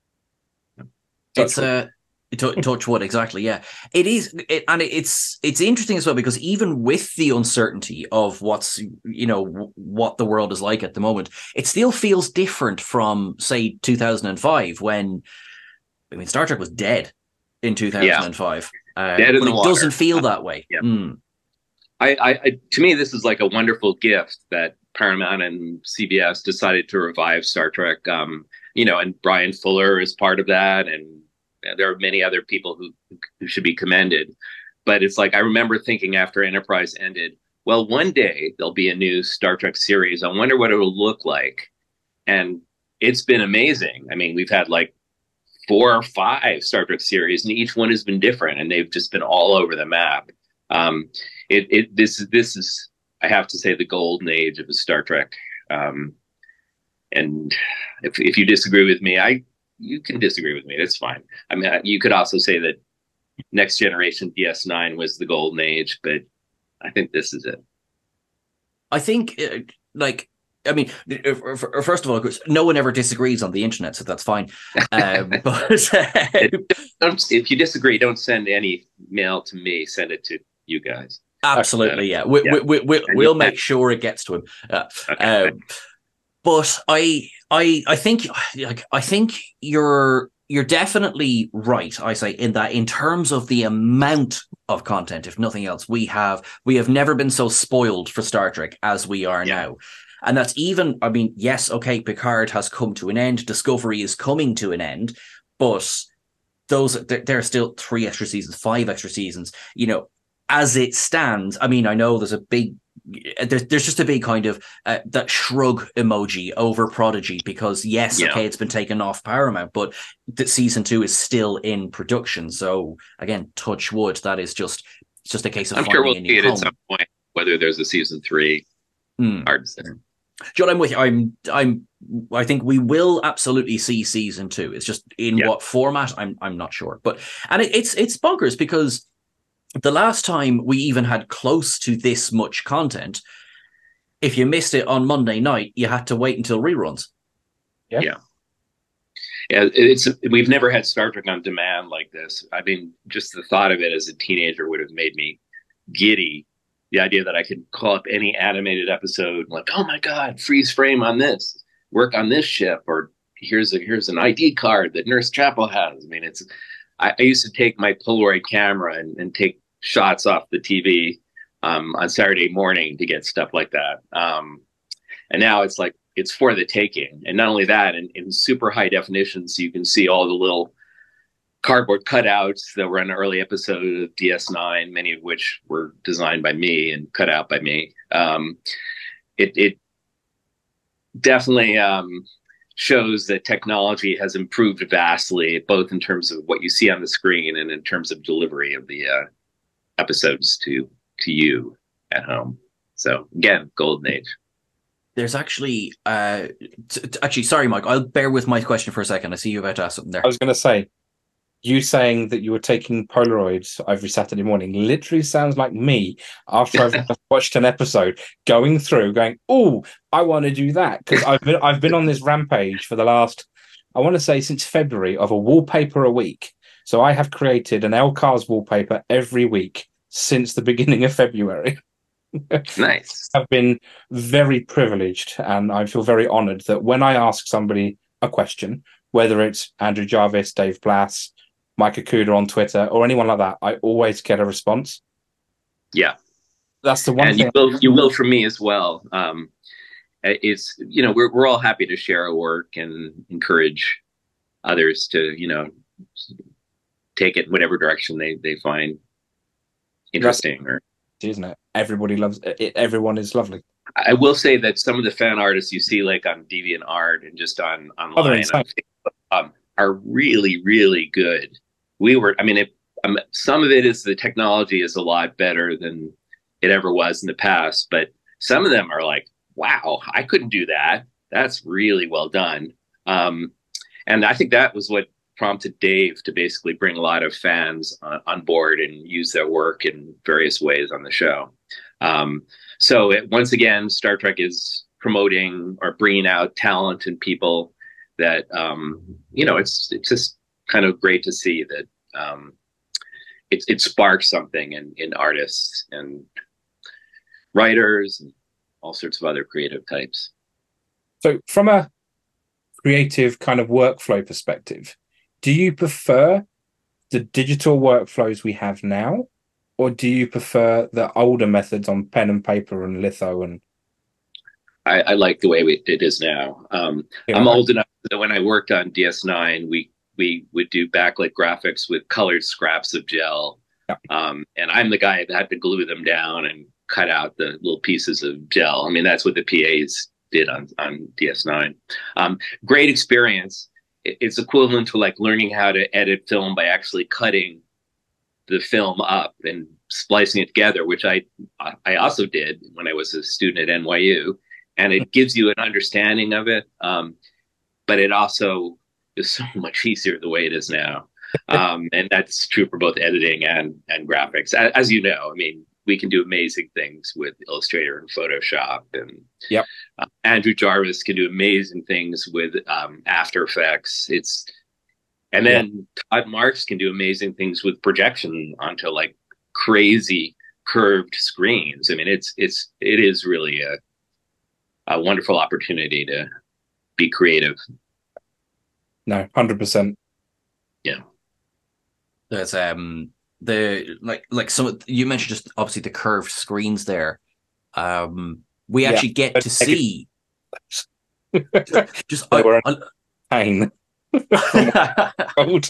It's a uh, touch wood, exactly. Yeah, it is, it, and it's it's interesting as well, because even with the uncertainty of what's you know what the world is like at the moment, it still feels different from say two thousand five, when I mean Star Trek was dead in two thousand five. Yeah. Uh, dead in but the it water. Doesn't feel that way. Yeah. Mm. I, I, to me, this is like a wonderful gift that Paramount and C B S decided to revive Star Trek. Um, you know, and Brian Fuller is part of that, and there are many other people who who should be commended. But it's like I remember thinking after Enterprise ended, well, one day there'll be a new Star Trek series. I wonder what it will look like, and it's been amazing. I mean, we've had like four or five Star Trek series, and each one has been different, and they've just been all over the map. Um, it, it, this, this is, I have to say, the golden age of Star Trek. Um, and if, if you disagree with me, I, you can disagree with me. That's fine. I mean, you could also say that Next Generation D S nine was the golden age, but I think this is it. I think, uh, like, I mean, first of all, no one ever disagrees on the internet, so that's fine. Um, but if you disagree, don't send any mail to me. Send it to you guys. Absolutely, yeah. We, yeah. we, we, we, we'll make sure it gets to him. Uh, okay. um, but I, I, I think, like, I think you're you're definitely right. I say in that, in terms of the amount of content, if nothing else, we have we have never been so spoiled for Star Trek as we are yeah. now. And that's even, I mean, yes, okay, Picard has come to an end, Discovery is coming to an end, but those there, there are still three extra seasons, five extra seasons. You know, as it stands, I mean, I know there's a big there's there's just a big kind of uh, that shrug emoji over Prodigy because yes, Yeah. okay, it's been taken off Paramount, but the season two is still in production. So again, touch wood, that is just it's just a case of I'm finding sure we'll a new see it home. at some point, whether there's a season three. Mm. Hard to say. John, I'm with you. I'm, I'm, I think we will absolutely see season two. It's just in Yeah. what format, I'm, I'm not sure. But and it, it's, it's bonkers because the last time we even had close to this much content, if you missed it on Monday night, you had to wait until reruns. Yeah. Yeah. Yeah, it's we've never had Star Trek on demand like this. I mean, just the thought of it as a teenager would have made me giddy. The idea that I could call up any animated episode, like, oh my God, freeze frame on this, work on this ship, or here's a here's an I D card that Nurse Chapel has. I mean, it's I, I used to take my Polaroid camera and, and take shots off the T V um, on Saturday morning to get stuff like that. Um, and now it's like it's for the taking. And not only that, in, in super high definition, so you can see all the little cardboard cutouts that were in an early episode of D S nine, many of which were designed by me and cut out by me. Um, it, it definitely um, shows that technology has improved vastly, both in terms of what you see on the screen and in terms of delivery of the uh, episodes to to you at home. So again, golden age. There's actually, uh, t- t- actually, sorry, Mike, I'll bear with my question for a second. I see you about to ask something there. I was going to say, you saying that you were taking Polaroids every Saturday morning literally sounds like me after I've watched an episode, going through, going, "Oh, I want to do that," because I've been I've been on this rampage for the last, I want to say, since February of a wallpaper a week. So I have created an L Cars wallpaper every week since the beginning of February. Nice. I've been very privileged, and I feel very honoured that when I ask somebody a question, whether it's Andrew Jarvis, Dave Blass, Mike Okuda on Twitter, or anyone like that, I always get a response. Yeah, that's the one and thing. You will, you will from me as well. Um, it's you know we're we're all happy to share our work and encourage others to you know take it in whatever direction they they find interesting. Or isn't it? Everybody loves it. Everyone is lovely. I will say that some of the fan artists you see, like on DeviantArt and just on online, on Facebook, um, are really, really good. We were, I mean, it, um, some of it is the technology is a lot better than it ever was in the past, but some of them are like, wow, I couldn't do that. That's really well done. Um, and I think that was what prompted Dave to basically bring a lot of fans uh, on board and use their work in various ways on the show. Um, so it, once again, Star Trek is promoting or bringing out talent and people that, um, you know, it's it's just kind of great to see that um, it, it sparks something in, in artists and writers and all sorts of other creative types. So from a creative kind of workflow perspective, do you prefer the digital workflows we have now, or do you prefer the older methods on pen and paper and litho? And I, I like the way we, it is now. Um, yeah, I'm old enough that when I worked on D S nine, we we would do backlit graphics with colored scraps of gel, yeah. um, and I'm the guy that had to glue them down and cut out the little pieces of gel. I mean, that's what the P As did on on D S nine. Um, great experience. It's equivalent to like learning how to edit film by actually cutting the film up and splicing it together, which I I also did when I was a student at N Y U, and it gives you an understanding of it. Um, but it also is so much easier the way it is now, um, and that's true for both editing and and graphics. As, as you know, I mean, we can do amazing things with Illustrator and Photoshop, and yep. uh, Andrew Jarvis can do amazing things with um, After Effects. It's and then yep. Todd Marks can do amazing things with projection onto like crazy curved screens. I mean, it's it's it is really a a wonderful opportunity to be creative. No, one hundred percent. Yeah. There's um. The like like some you mentioned just obviously the curved screens there. Um, we actually yeah. get to see they just I, were I, pain. Old.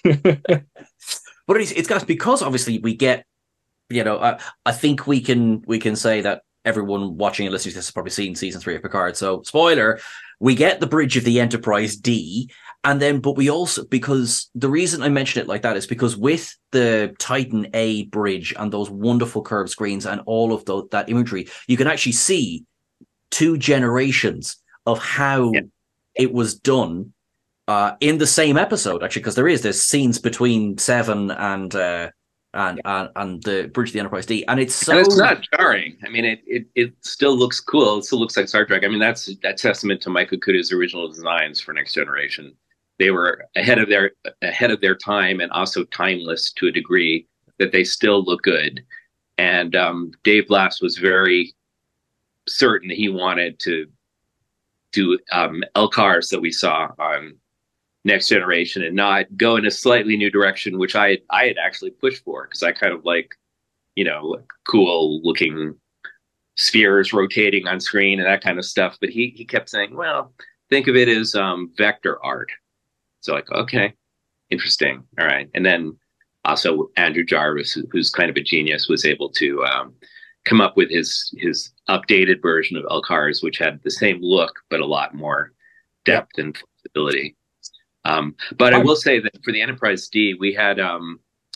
But it's, it's got because obviously we get, you know, I, I think we can we can say that everyone watching and listening to this has probably seen season three of Picard. So spoiler, we get the bridge of the Enterprise D, and then but we also, because the reason I mention it like that is because with the Titan A bridge and those wonderful curved screens and all of the, that imagery, you can actually see two generations of how yeah. it was done. Uh, in the same episode, actually, because there is there's scenes between Seven and uh, and, and and the Bridge of the Enterprise D, and it's so and it's not jarring. I mean, it, it it still looks cool. It still looks like Star Trek. I mean, that's that's testament to Mike Okuda's original designs for Next Generation. They were ahead of their ahead of their time, and also timeless to a degree that they still look good. And um, Dave Blass was very certain that he wanted to do um, L C A Rs that we saw on Next Generation and not go in a slightly new direction, which I I had actually pushed for, because I kind of like, you know, like cool looking spheres rotating on screen and that kind of stuff. But he he kept saying, well, think of it as um, vector art. So like, okay, interesting. All right. And then also Andrew Jarvis, who, who's kind of a genius, was able to um, come up with his his updated version of L C A Rs, which had the same look, but a lot more depth yep. and flexibility. Um, but I will say that for the Enterprise D, we had, um,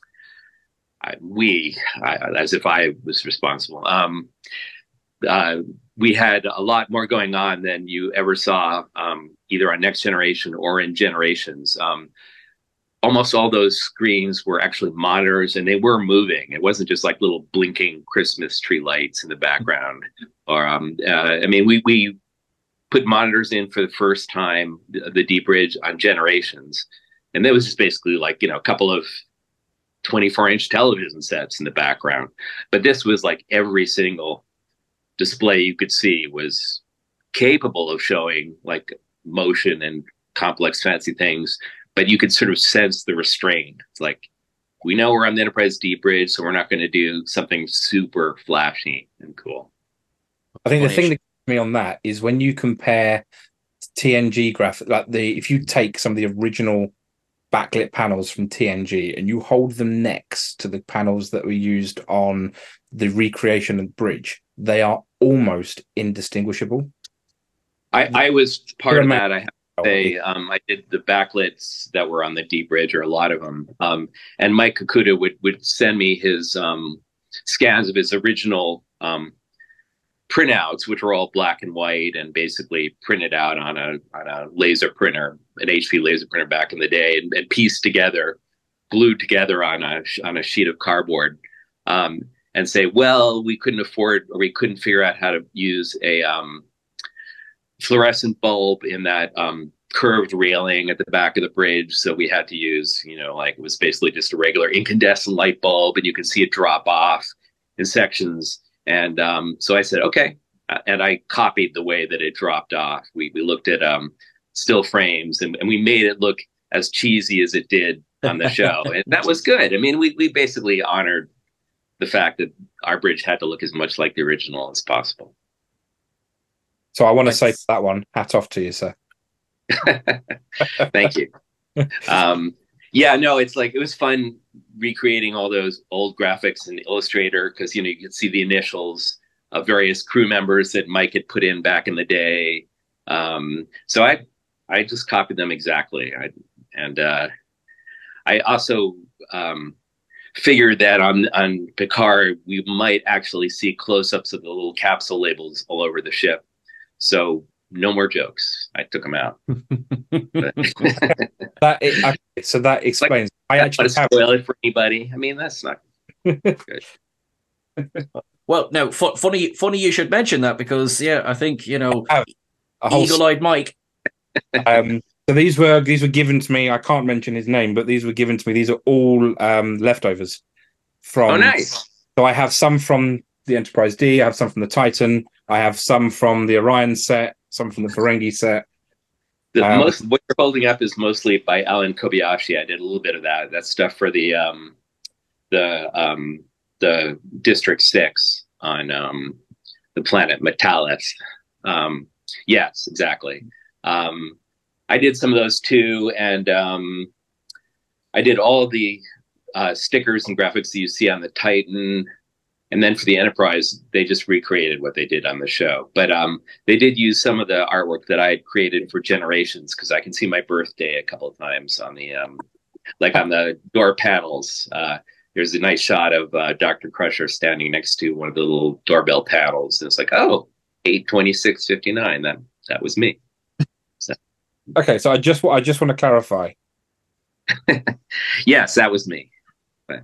I, we, I, as if I was responsible, um, uh, we had a lot more going on than you ever saw, um, either on Next Generation or in Generations. Um, almost all those screens were actually monitors, and they were moving. It wasn't just like little blinking Christmas tree lights in the background. Or, um, uh, I mean, we, we, put monitors in for the first time, the, the D Bridge on Generations. And that was just basically like, you know, a couple of twenty-four inch television sets in the background. But this was like every single display you could see was capable of showing like motion and complex, fancy things. But you could sort of sense the restraint. It's like, we know we're on the Enterprise D Bridge, so we're not going to do something super flashy and cool. I think the thing that me on that is when you compare T N G graphic, like the if you take some of the original backlit panels from T N G and you hold them next to the panels that were used on the recreation of the bridge, they are almost indistinguishable. I, I was part of that. I have to say, um, I did the backlits that were on the D Bridge, or a lot of them. Um, and Mike Okuda would would send me his um, scans of his original um, printouts, which were all black and white and basically printed out on a on a laser printer, an H P laser printer back in the day, and, and pieced together, glued together on a on a sheet of cardboard, um, and say, well, we couldn't afford, or we couldn't figure out how to use a um, fluorescent bulb in that um, curved railing at the back of the bridge, so we had to use, you know, like it was basically just a regular incandescent light bulb, and you could see it drop off in sections. And um, so I said, okay. Uh, and I copied the way that it dropped off. We we looked at um, still frames, and, and we made it look as cheesy as it did on the show. And that was good. I mean, we, we basically honored the fact that our bridge had to look as much like the original as possible. So I want to say for that one, hat off to you, sir. Thank you. Um, yeah, no, it's like, it was fun recreating all those old graphics in Illustrator, because, you know, you could see the initials of various crew members that Mike had put in back in the day. Um, so I, I just copied them exactly. I, and uh, I also um, figured that on, on Picard, we might actually see close-ups of the little capsule labels all over the ship. So no more jokes. I took them out. that is, okay, so that explains. Like, I actually actually have... spoil it for anybody. I mean, that's not good. Well, no, f- funny, funny you should mention that, because yeah, I think, you know, Eagle-eyed Mike. Um, so these were these were given to me. I can't mention his name, but these were given to me. These are all um, leftovers from. Oh, nice. So I have some from the Enterprise D. I have some from the Titan. I have some from the Orion set. Some from the Ferengi set. The um, most what you're holding up is mostly by Alan Kobayashi. I did a little bit of that. That stuff for the um, the um, the District Six on um, the planet Metalis. Um, yes, exactly. Um, I did some of those too, and um, I did all of the uh, stickers and graphics that you see on the Titan. And then for the Enterprise, they just recreated what they did on the show. But um, they did use some of the artwork that I had created for Generations, because I can see my birthday a couple of times on the, um, like on the door panels. Uh, there's a nice shot of uh, Doctor Crusher standing next to one of the little doorbell panels. And it's like, oh, eight twenty-six fifty-nine. That that was me. So. Okay, so I just I just want to clarify. Yes, that was me. But...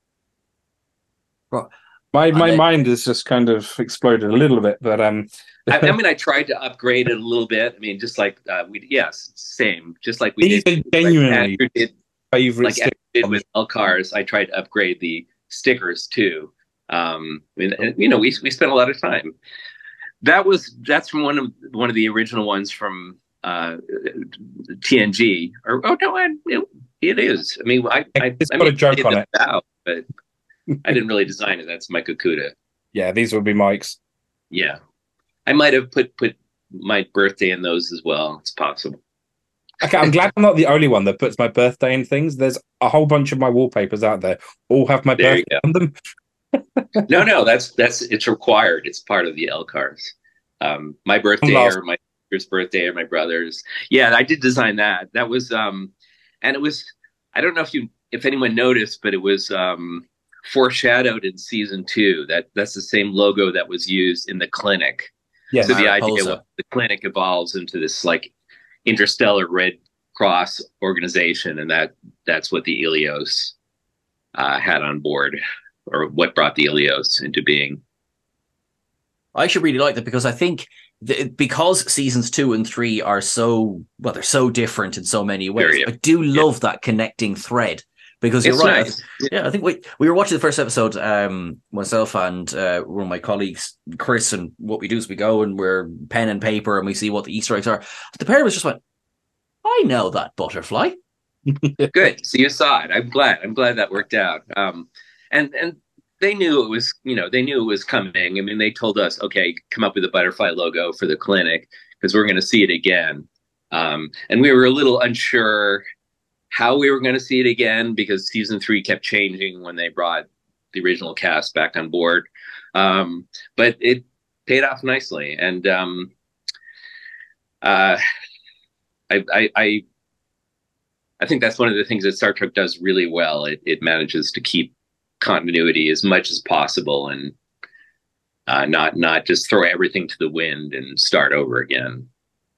Well, My my they, mind has just kind of exploded a little bit, but um, I, I mean, I tried to upgrade it a little bit. I mean, just like uh, we, yes, same, just like we these did. Are genuinely like did, favorite like Andrew did with L Cars. I tried to upgrade the stickers too. Um, I mean, and, you know, we we spent a lot of time. That was that's from one of one of the original ones from uh, T N G. Or oh no, I, it, it is. I mean, I I, it's I got mean, a joke on it, out, but. I didn't really design it. That's Mike Okuda. Yeah, these would be Mike's. Yeah. I might have put, put my birthday in those as well. It's possible. Okay, I'm glad I'm not the only one that puts my birthday in things. There's a whole bunch of my wallpapers out there. All have my there birthday on them. no, no, that's that's it's required. It's part of the L Cars. Um, my birthday or my sister's birthday or my brother's. Yeah, I did design that. That was um and it was I don't know if you if anyone noticed, but it was um foreshadowed in season two. That that's the same logo that was used in the clinic. Yes, so the idea was the clinic evolves into this like interstellar Red Cross organization, and that that's what the Ilios uh, had on board, or what brought the Ilios into being. I should really like that, because I think the, because seasons two and three are so well, they're so different in so many ways. I do love yeah. that connecting thread. Because you're it's right. Nice. I, yeah, I think we we were watching the first episode, um, myself and uh, one of my colleagues, Chris, and what we do is we go and we're pen and paper and we see what the Easter eggs are. The pair of us just went, I know that butterfly. Good. So you saw it. I'm glad. I'm glad that worked out. Um, and and they knew it was, you know, they knew it was coming. I mean, they told us, okay, come up with a butterfly logo for the clinic because we're going to see it again. Um, and we were a little unsure how we were going to see it again, because season three kept changing when they brought the original cast back on board. Um, but it paid off nicely. And um, uh, I, I, I, I think that's one of the things that Star Trek does really well. It, it manages to keep continuity as much as possible, and uh, not, not just throw everything to the wind and start over again.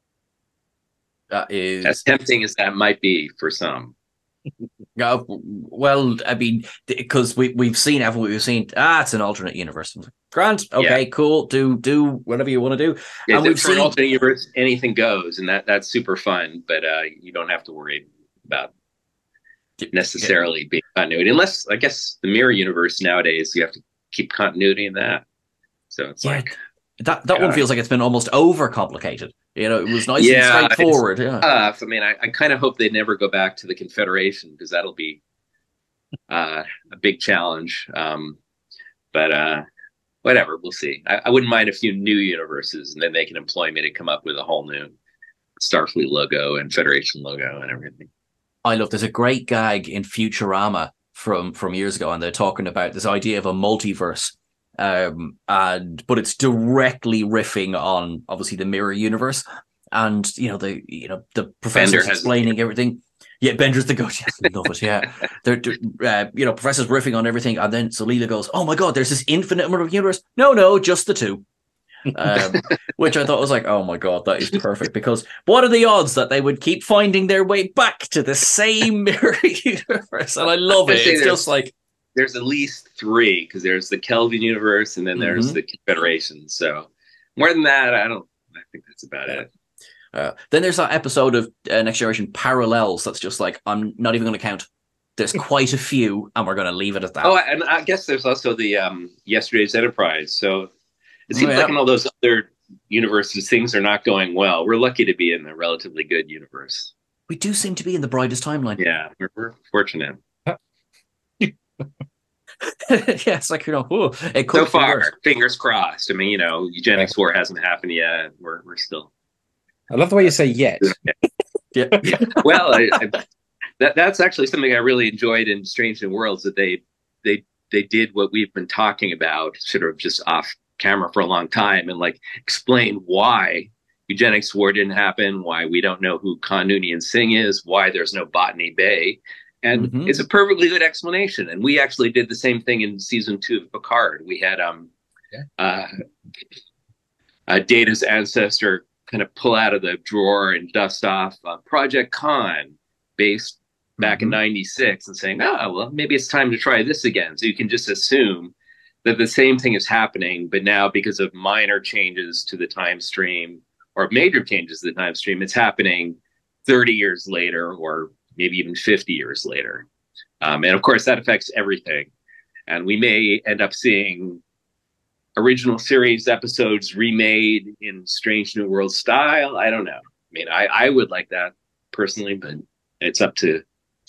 That is as tempting as that might be for some. Yeah, well, I mean, because we we've seen, haven't we? We've seen ah, it's an alternate universe. Grant, okay, yeah. cool. Do do whatever you want to do. Yeah, and we've for seen an alternate universe, anything goes, and that that's super fun. But uh, you don't have to worry about necessarily yeah. being continuity, unless I guess the mirror universe nowadays you have to keep continuity in that. So it's yeah. like. That that yeah. one feels like it's been almost overcomplicated. You know, it was nice yeah, and straightforward. Yeah, tough. I mean, I, I kind of hope they never go back to the Confederation, because that'll be uh, a big challenge. Um, but uh, whatever, we'll see. I, I wouldn't mind a few new universes, and then they can employ me to come up with a whole new Starfleet logo and Federation logo and everything. I love. There's a great gag in Futurama from from years ago, and they're talking about this idea of a multiverse. Um, and but it's directly riffing on obviously the mirror universe, and you know the you know the professor's explaining everything. Yeah, Bender's the ghost. Yes, I love it. Yeah, they're uh, you know professor's riffing on everything, and then Solila goes, "Oh my god, there's this infinite number of universe." No, no, just the two. Um, which I thought was like, oh my god, that is perfect, because what are the odds that they would keep finding their way back to the same mirror universe? And I love it. It's just like. There's at least three, because there's the Kelvin universe and then there's mm-hmm. the Confederation. So more than that, I don't. I think that's about it. Uh, then there's that episode of uh, Next Generation Parallels that's just like, I'm not even going to count. There's quite a few, and we're going to leave it at that. Oh, and I guess there's also the um, Yesterday's Enterprise. So it seems oh, yeah. like in all those other universes, things are not going well. We're lucky to be in a relatively good universe. We do seem to be in the brightest timeline. Yeah, we're, we're fortunate. Yeah, it's like, you know, ooh, it could so far, fingers crossed. I mean, you know, eugenics war hasn't happened yet. We're we're still. I love the way you say yet. Yeah. Well, I, I, that that's actually something I really enjoyed in Strange New Worlds, that they they they did what we've been talking about, sort of just off camera for a long time, and like explain why eugenics war didn't happen, why we don't know who Khan Noonien Singh is, why there's no Botany Bay. And mm-hmm. it's a perfectly good explanation. And we actually did the same thing in season two of Picard. We had um, yeah. uh, uh, Data's ancestor kind of pull out of the drawer and dust off uh, Project Khan, based back mm-hmm. in ninety-six, and saying, oh, well, maybe it's time to try this again. So you can just assume that the same thing is happening, but now because of minor changes to the time stream or major changes to the time stream, it's happening thirty years later, or maybe even fifty years later. Um, and of course, that affects everything. And we may end up seeing original series episodes remade in Strange New World style. I don't know. I mean, I, I would like that personally, but it's up to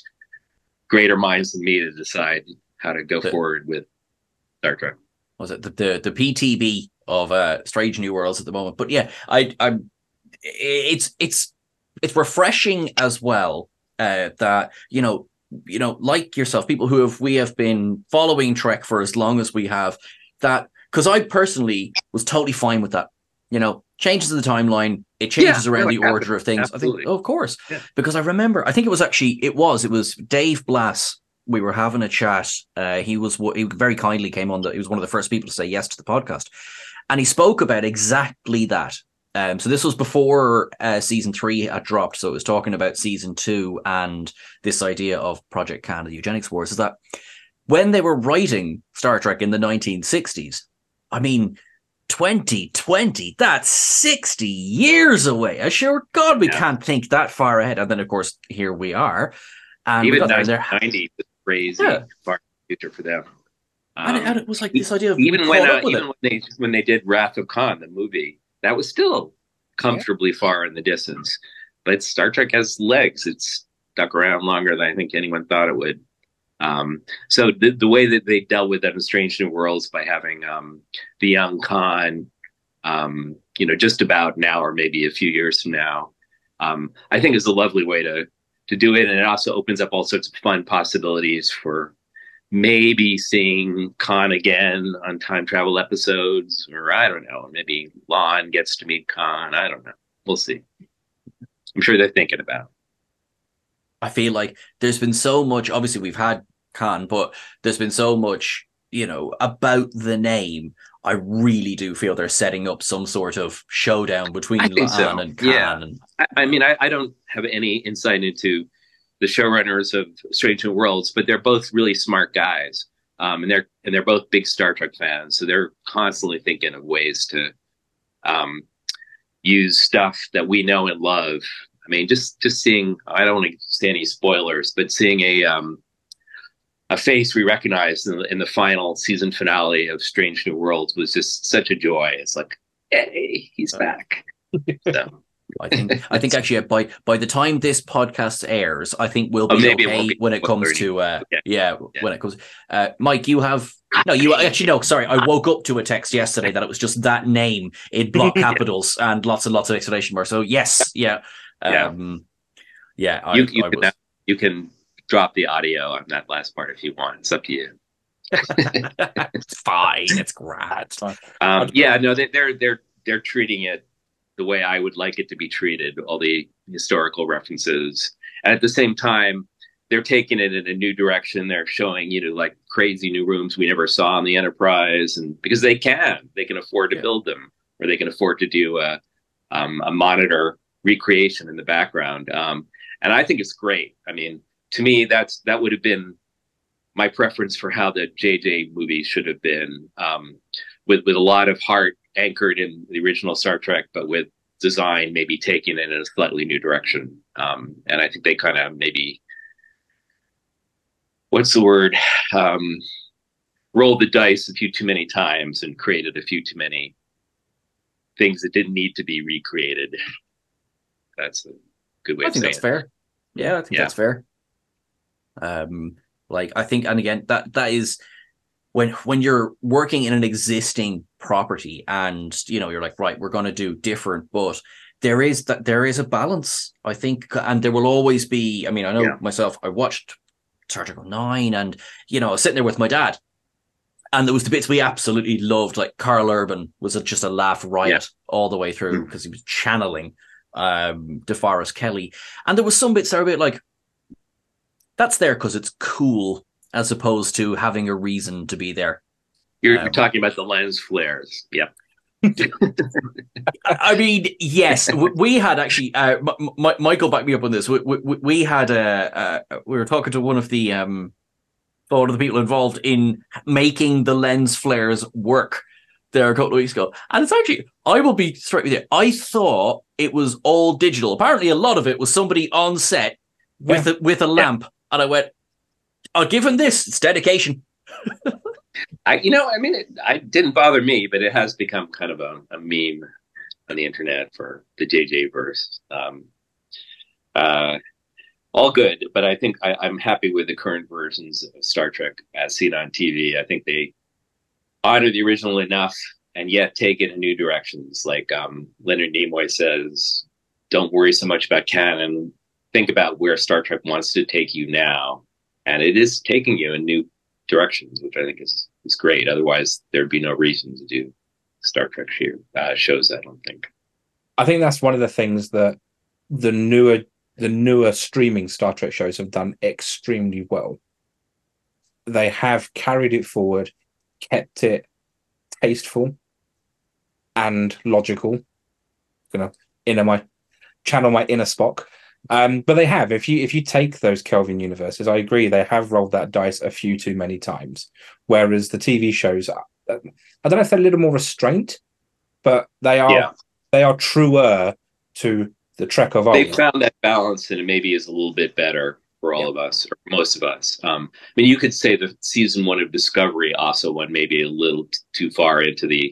greater minds than me to decide how to go the, forward with Star Trek. Was it the the, the P T B of uh, Strange New Worlds at the moment? But yeah, I I'm it's it's it's refreshing as well. Uh, that you know, you know, like yourself, people who have we have been following Trek for as long as we have, that because I personally was totally fine with that. You know, changes in the timeline, it changes yeah, around like the order happened. of things. Absolutely. I think, oh, of course, yeah. Because I remember, I think it was actually it was it was Dave Blass. We were having a chat. Uh, he was he very kindly came on. The, he was one of the first people to say yes to the podcast, and he spoke about exactly that. Um, so this was before uh, season three had dropped. So it was talking about season two and this idea of Project Khan, the eugenics wars, is that when they were writing Star Trek in the nineteen sixties, I mean, twenty twenty, that's sixty years away. I sure God, we yeah. can't think that far ahead. And then, of course, here we are. And even nineteen ninety was crazy yeah. far future for them. Um, and, it, and it was like this idea of even when uh, even when they when they did Wrath of Khan, the movie, that was still comfortably yeah. far in the distance. But Star Trek has legs. It's stuck around longer than I think anyone thought it would. Um, so the, the way that they dealt with that in Strange New Worlds by having um, the young Khan, um, you know, just about now or maybe a few years from now, um, I think is a lovely way to to do it. And it also opens up all sorts of fun possibilities for maybe seeing Khan again on time travel episodes, or I don't know, maybe Lon gets to meet Khan. I don't know. We'll see. I'm sure they're thinking about it. I feel like there's been so much, obviously we've had Khan, but there's been so much, you know, about the name. I really do feel they're setting up some sort of showdown between Lon so. and Khan. Yeah. And... I, I mean, I, I don't have any insight into the showrunners of Strange New Worlds, but they're both really smart guys, um, and they're and they're both big Star Trek fans. So they're constantly thinking of ways to um, use stuff that we know and love. I mean, just just seeing, I don't want to say any spoilers, but seeing a um, a face we recognized in the, in the final season finale of Strange New Worlds was just such a joy. It's like, hey, he's back. So. I think I think actually by by the time this podcast airs, I think we'll be oh, okay we'll be when it comes to uh, yeah. Yeah, yeah when it comes. Uh, Mike, you have no, you actually no. Sorry, I woke up to a text yesterday that it was just that name in block capitals and lots and lots of exclamation marks. So yes, yeah, um, yeah. I, you you, I can, was... you can drop the audio on that last part if you want. It's up to you. It's fine. It's great. Um, yeah, no, they, they're they're they're treating it the way I would like it to be treated, all the historical references. And at the same time, they're taking it in a new direction. They're showing, you know, like crazy new rooms we never saw on the Enterprise. And because they can, they can afford to yeah. build them, or they can afford to do a, um, a monitor recreation in the background. Um, and I think it's great. I mean, to me, that's that would have been my preference for how the J J movie should have been, um, with, with a lot of heart anchored in the original Star Trek, but with design maybe taken it in a slightly new direction. Um, and I think they kind of maybe, what's the word? Um, rolled the dice a few too many times and created a few too many things that didn't need to be recreated. That's a good way I of think saying that's it. Fair. Yeah, I think yeah. that's fair. Um, like I think, and again, that that is when when you're working in an existing property, and you know you're like, right, we're going to do different, but there is that there is a balance, I think, and there will always be. I mean, I know yeah. myself. I watched Star Trek Nine, and you know, I was sitting there with my dad, and there was the bits we absolutely loved. Like Carl Urban was a, just a laugh riot yeah. all the way through because mm. he was channeling um, DeForest Kelley, and there was some bits that were a bit like that's there because it's cool, as opposed to having a reason to be there. You're, um, you're talking about the lens flares, yep. I mean, yes, we had actually. Uh, M- M- Michael backed me up on this. We, we, we had a. Uh, we were talking to one of the um, one of the people involved in making the lens flares work there a couple of weeks ago, and it's actually. I will be straight with you. I thought it was all digital. Apparently, a lot of it was somebody on set with yeah. a, with a lamp, yeah. and I went, "I'll give him this. It's dedication." I, you know, I mean, it, it didn't bother me, but it has become kind of a, a meme on the internet for the J J verse. Um, uh, all good, but I think I, I'm happy with the current versions of Star Trek as seen on T V. I think they honor the original enough and yet take it in new directions. Like um, Leonard Nimoy says, don't worry so much about canon. Think about where Star Trek wants to take you now. And it is taking you in new directions, which I think is is great. Otherwise, there'd be no reason to do Star Trek uh, shows. I don't think. I think that's one of the things that the newer the newer streaming Star Trek shows have done extremely well. They have carried it forward, kept it tasteful and logical. Gonna inner my channel my inner Spock. Um, but they have. If you if you take those Kelvin universes, I agree they have rolled that dice a few too many times. Whereas the T V shows, I don't know if they're a little more restrained, but they are yeah. they are truer to the Trek of old. They found that balance, and it maybe is a little bit better for all yeah. of us, or most of us. Um, I mean, you could say the season one of Discovery also went maybe a little t- too far into the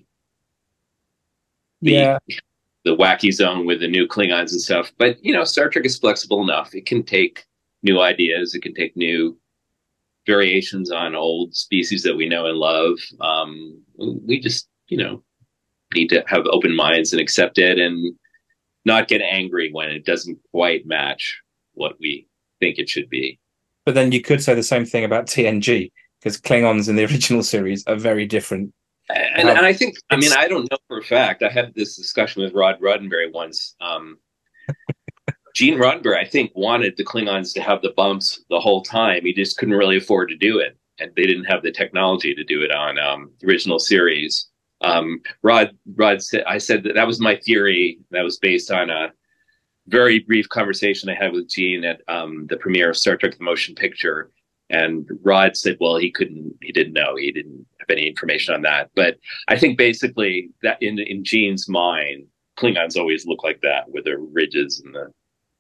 the. Yeah. the wacky zone with the new Klingons and stuff. But, you know, Star Trek is flexible enough. It can take new ideas. It can take new variations on old species that we know and love. Um, we just, you know, need to have open minds and accept it and not get angry when it doesn't quite match what we think it should be. But then you could say the same thing about T N G, because Klingons in the original series are very different. And, and I think, I mean, I don't know for a fact. I had this discussion with Rod Roddenberry once. Um, Gene Roddenberry, I think, wanted the Klingons to have the bumps the whole time. He just couldn't really afford to do it. And they didn't have the technology to do it on um, the original series. Um, Rod, Rod said, I said that that was my theory. That was based on a very brief conversation I had with Gene at um, the premiere of Star Trek: The Motion Picture. And Rod said, well, he couldn't, he didn't know. He didn't have any information on that. But I think basically that in, in Gene's mind, Klingons always look like that with their ridges and the.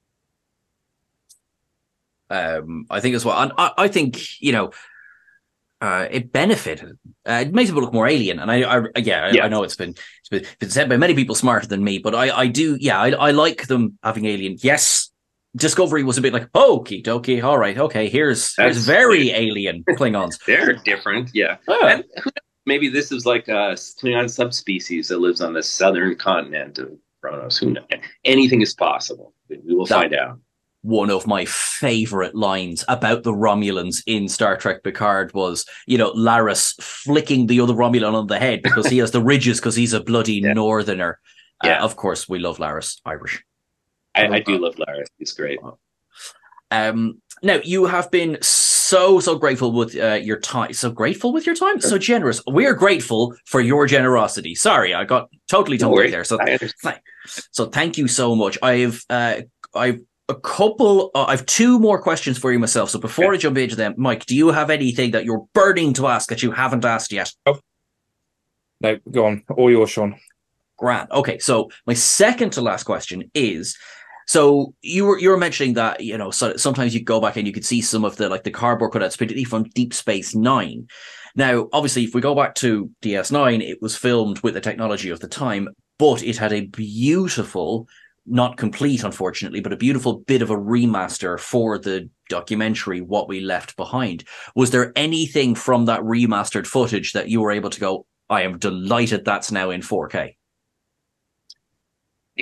Um, I think as well. And I, I think, you know, uh, it benefited. Uh, it makes it look more alien. And I, I yeah, yeah. I, I know it's been, it's been, been said by many people smarter than me, but I, I do, yeah, I, I like them having alien. Yes. Discovery was a bit like, okie dokie, all right, okay, here's, here's very alien Klingons. They're different, yeah. Oh. And maybe this is like a Klingon subspecies that lives on the southern continent of Kronos. Who knows? Anything is possible. We will that, find out. One of my favorite lines about the Romulans in Star Trek Picard was, you know, Laris flicking the other Romulan on the head because he has the ridges because he's a bloody yeah. northerner. Yeah. Uh, of course, we love Laris, Irish. I, I do love Laris. He's great. Um, now, you have been so, so grateful with uh, your time. So grateful with your time? So generous. We're grateful for your generosity. Sorry, I got totally tongue there. So, th- so thank you so much. I've, uh, I've a couple, uh, I've two more questions for you myself. So before okay. I jump into them, Mike, do you have anything that you're burning to ask that you haven't asked yet? Oh. No, go on. All yours, Sean. Grant. Okay, so my second to last question is, so you were you were mentioning that, you know, so sometimes you go back and you could see some of the like the cardboard cutouts, particularly from Deep Space Nine. Now, obviously, if we go back to D S nine, it was filmed with the technology of the time, but it had a beautiful, not complete, unfortunately, but a beautiful bit of a remaster for the documentary What We Left Behind. Was there anything from that remastered footage that you were able to go, I am delighted that's now in four K?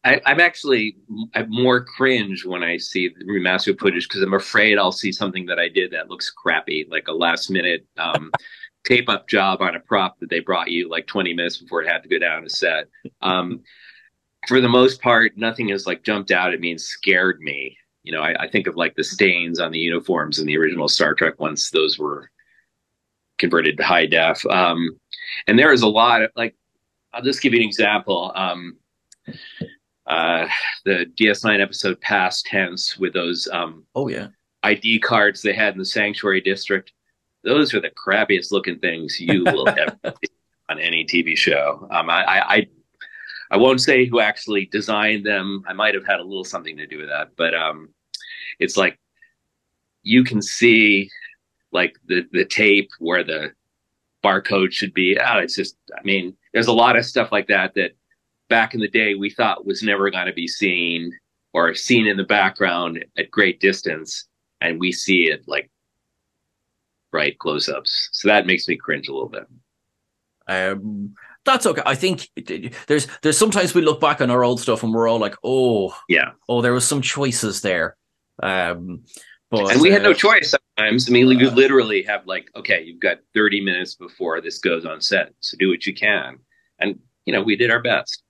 I, I'm actually I'm more cringe when I see the remastered footage because I'm afraid I'll see something that I did that looks crappy, like a last minute um, tape up job on a prop that they brought you like twenty minutes before it had to go down to set. Um, for the most part, nothing has like jumped out at me and scared me. You know, I, I think of like the stains on the uniforms in the original Star Trek once those were converted to high def. Um, and there is a lot of like, I'll just give you an example. Um, uh, the D S nine episode Past Tense with those um, Oh yeah. I D cards they had in the Sanctuary District. Those are the crappiest looking things you will ever see on any T V show. Um, I, I, I won't say who actually designed them. I might have had a little something to do with that, but um, it's like you can see like the the tape where the barcode should be. Oh, it's just, I mean, there's a lot of stuff like that that back in the day we thought was never going to be seen or seen in the background at great distance, and we see it like right close-ups. So that makes me cringe a little bit. Um, that's okay. I think there's there's sometimes we look back on our old stuff and we're all like, oh, yeah, oh, there was some choices there. Um, but and we had uh, no choice sometimes. I mean, you uh, literally have like, okay, you've got thirty minutes before this goes on set, so do what you can. And you know, we did our best.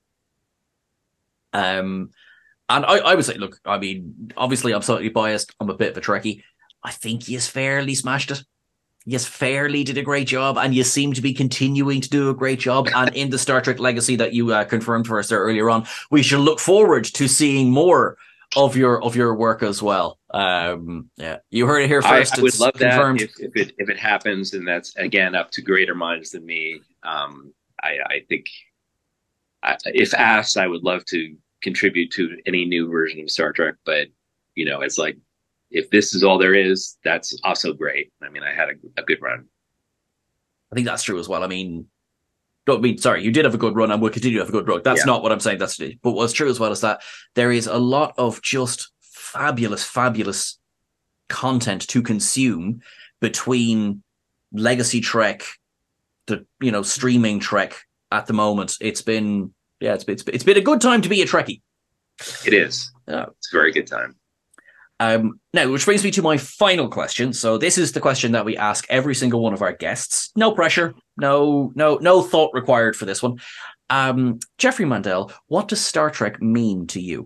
Um, and I, I would say, look, I mean, obviously I'm slightly biased. I'm a bit of a Trekkie. I think he's fairly smashed it. Yes, fairly did a great job, and you seem to be continuing to do a great job. And in the Star Trek Legacy that you uh, confirmed for us there earlier on, we should look forward to seeing more of your of your work as well. Um, yeah, you heard it here first. I, I would love confirmed. that if, if it if it happens, and that's again up to greater minds than me. Um, I, I think I, if asked, I would love to contribute to any new version of Star Trek. But you know, it's like, if this is all there is, that's also great. I mean, I had a, a good run. I think that's true as well. I mean, don't mean sorry, you did have a good run and will continue to have a good run. That's yeah. not what I'm saying. That's but what's true as well is that there is a lot of just fabulous, fabulous content to consume between Legacy Trek, the you know streaming Trek at the moment. It's been yeah, it's been, it's been, it's been a good time to be a Trekkie. It is. Yeah. It's a very good time. Um, now, which brings me to my final question. So this is the question that we ask every single one of our guests. No pressure, no, no, no thought required for this one. Um, Jeffrey Mandel, what does Star Trek mean to you?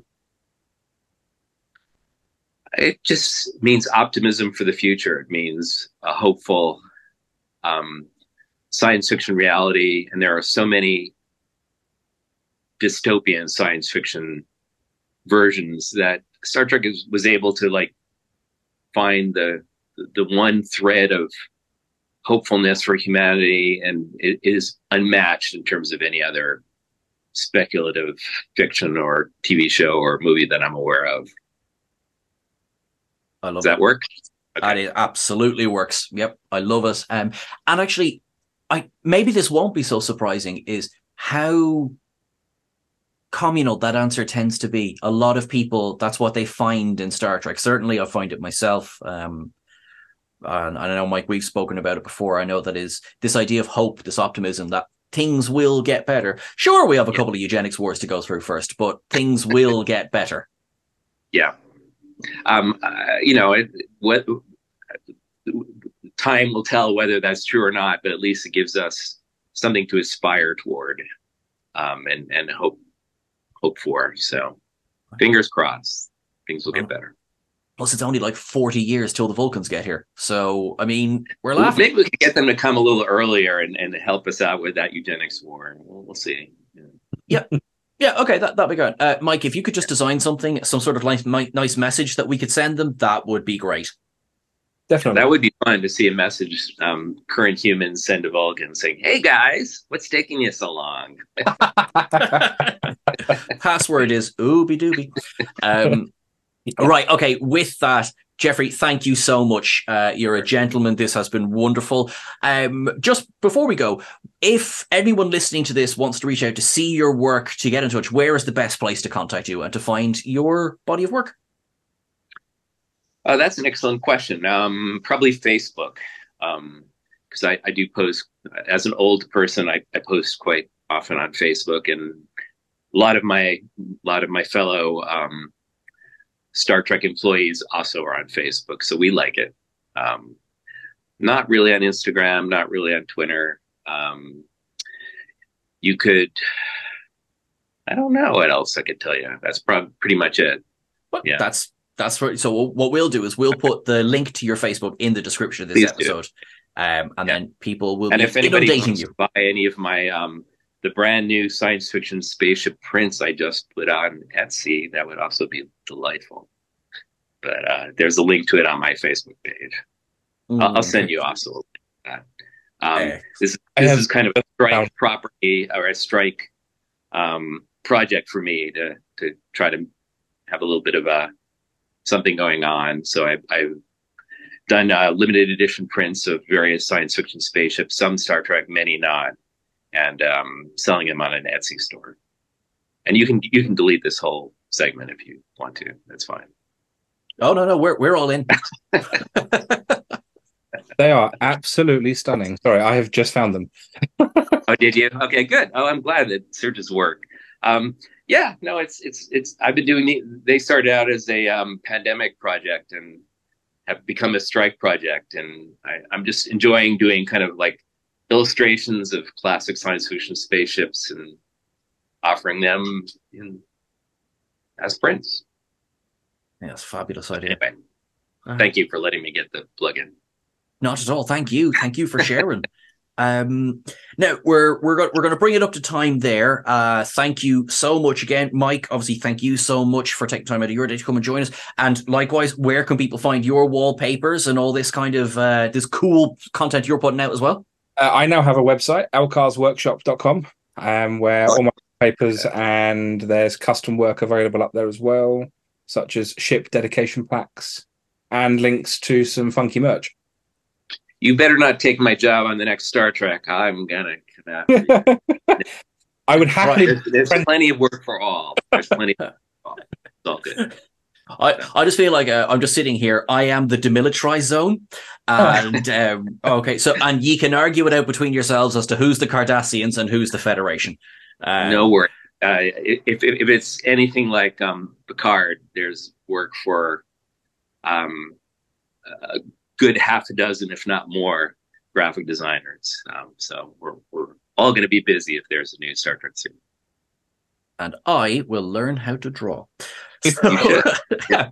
It just means optimism for the future. It means a hopeful um, science fiction reality, and there are so many dystopian science fiction versions that Star Trek is, was able to like find the the one thread of hopefulness for humanity, and it is unmatched in terms of any other speculative fiction or T V show or movie that I'm aware of. I love Does that it. work? Okay. And it absolutely works. Yep, I love it. Um, and actually, I maybe this won't be so surprising is how communal that answer tends to be. A lot of people, that's what they find in Star Trek. Certainly, I find it myself. Um, and I know, Mike, we've spoken about it before. I know that is this idea of hope, this optimism that things will get better. Sure, we have a yeah. couple of eugenics wars to go through first, but things will get better. Yeah. Um, uh, you know, it, what time will tell whether that's true or not, but at least it gives us something to aspire toward, um, and, and hope, hope for. So fingers crossed, things will get better. Plus, it's only like forty years till the Vulcans get here. So, I mean, we're laughing. Maybe we could get them to come a little earlier and, and help us out with that eugenics war. We'll, we'll see. Yeah. yeah. Yeah, okay, that, that'd be good. Uh, Mike, if you could just design something, some sort of nice, nice message that we could send them, that would be great. Definitely. That would be fun to see a message um, current humans send to Vulcans saying, hey, guys, what's taking you so long? Password is ooby dooby. Um, right, okay, with that, Jeffrey, thank you so much. Uh, you're a gentleman. This has been wonderful. Um, just before we go, if anyone listening to this wants to reach out to see your work, to get in touch, where is the best place to contact you and to find your body of work? Uh, that's an excellent question. Um, probably Facebook, because um, I, I do post, as an old person, I, I post quite often on Facebook, and a lot of my a lot of my fellow um, Star Trek employees also are on Facebook, so we like it. Um, not really on Instagram, not really on Twitter. Um, you could, I don't know what else I could tell you. That's probably pretty much it. Well, yeah, that's that's what, so what we'll do is we'll put the link to your Facebook in the description of this Please episode, um, and yeah. then people will and be if anybody inundating wants you. to buy any of my um, the brand new science fiction spaceship prints I just put on Etsy, that would also be delightful. But uh, there's a link to it on my Facebook page. Mm, I'll, I'll send you also a link to that. Um, hey. This, this is kind of a strike property or a strike um, project for me to to try to have a little bit of a something going on. So I, I've done uh, limited edition prints of various science fiction spaceships, some Star Trek, many not, and um, selling them on an Etsy store. And you can you can delete this whole segment if you want to. That's fine. Oh no no we're we're all in. They are absolutely stunning. Sorry, I have just found them. Oh, did you? Okay, good. Oh, I'm glad that searches work. Um, yeah, no, it's it's it's. I've been doing. The, they started out as a um, pandemic project and have become a strike project, and I, I'm just enjoying doing kind of like illustrations of classic science fiction spaceships and offering them in as prints. Yeah, that's a fabulous idea. Anyway, uh, thank you for letting me get the plug in. Not at all. Thank you. Thank you for sharing. um, now we're we're go- we're going to bring it up to time there. Uh, thank you so much again, Mike. Obviously, thank you so much for taking time out of your day to come and join us. And likewise, where can people find your wallpapers and all this kind of uh, this cool content you're putting out as well? Uh, I now have a website, elcars workshop dot com, um, where all my papers and there's custom work available up there as well, such as ship dedication plaques and links to some funky merch. You better not take my job on the next Star Trek. I'm gonna come after you. I would happily. Right. There's, there's plenty of work for all. There's plenty of all. It's all good. I, I just feel like uh, I'm just sitting here. I am the demilitarized zone, and um, okay, so and you can argue it out between yourselves as to who's the Cardassians and who's the Federation. Um, no worry. Uh, if, if if it's anything like um, Picard, there's work for um. Uh, good half a dozen, if not more, graphic designers. Um, so we're we're all going to be busy if there's a new Star Trek series. And I will learn how to draw. So, yeah.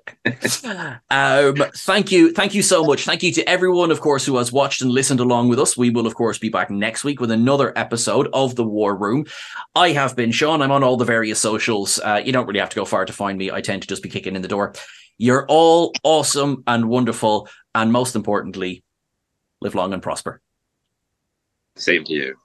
um, thank you. Thank you so much. Thank you to everyone, of course, who has watched and listened along with us. We will, of course, be back next week with another episode of The War Room. I have been Sean. I'm on all the various socials. Uh, you don't really have to go far to find me. I tend to just be kicking in the door. You're all awesome and wonderful. And most importantly, live long and prosper. Same to you.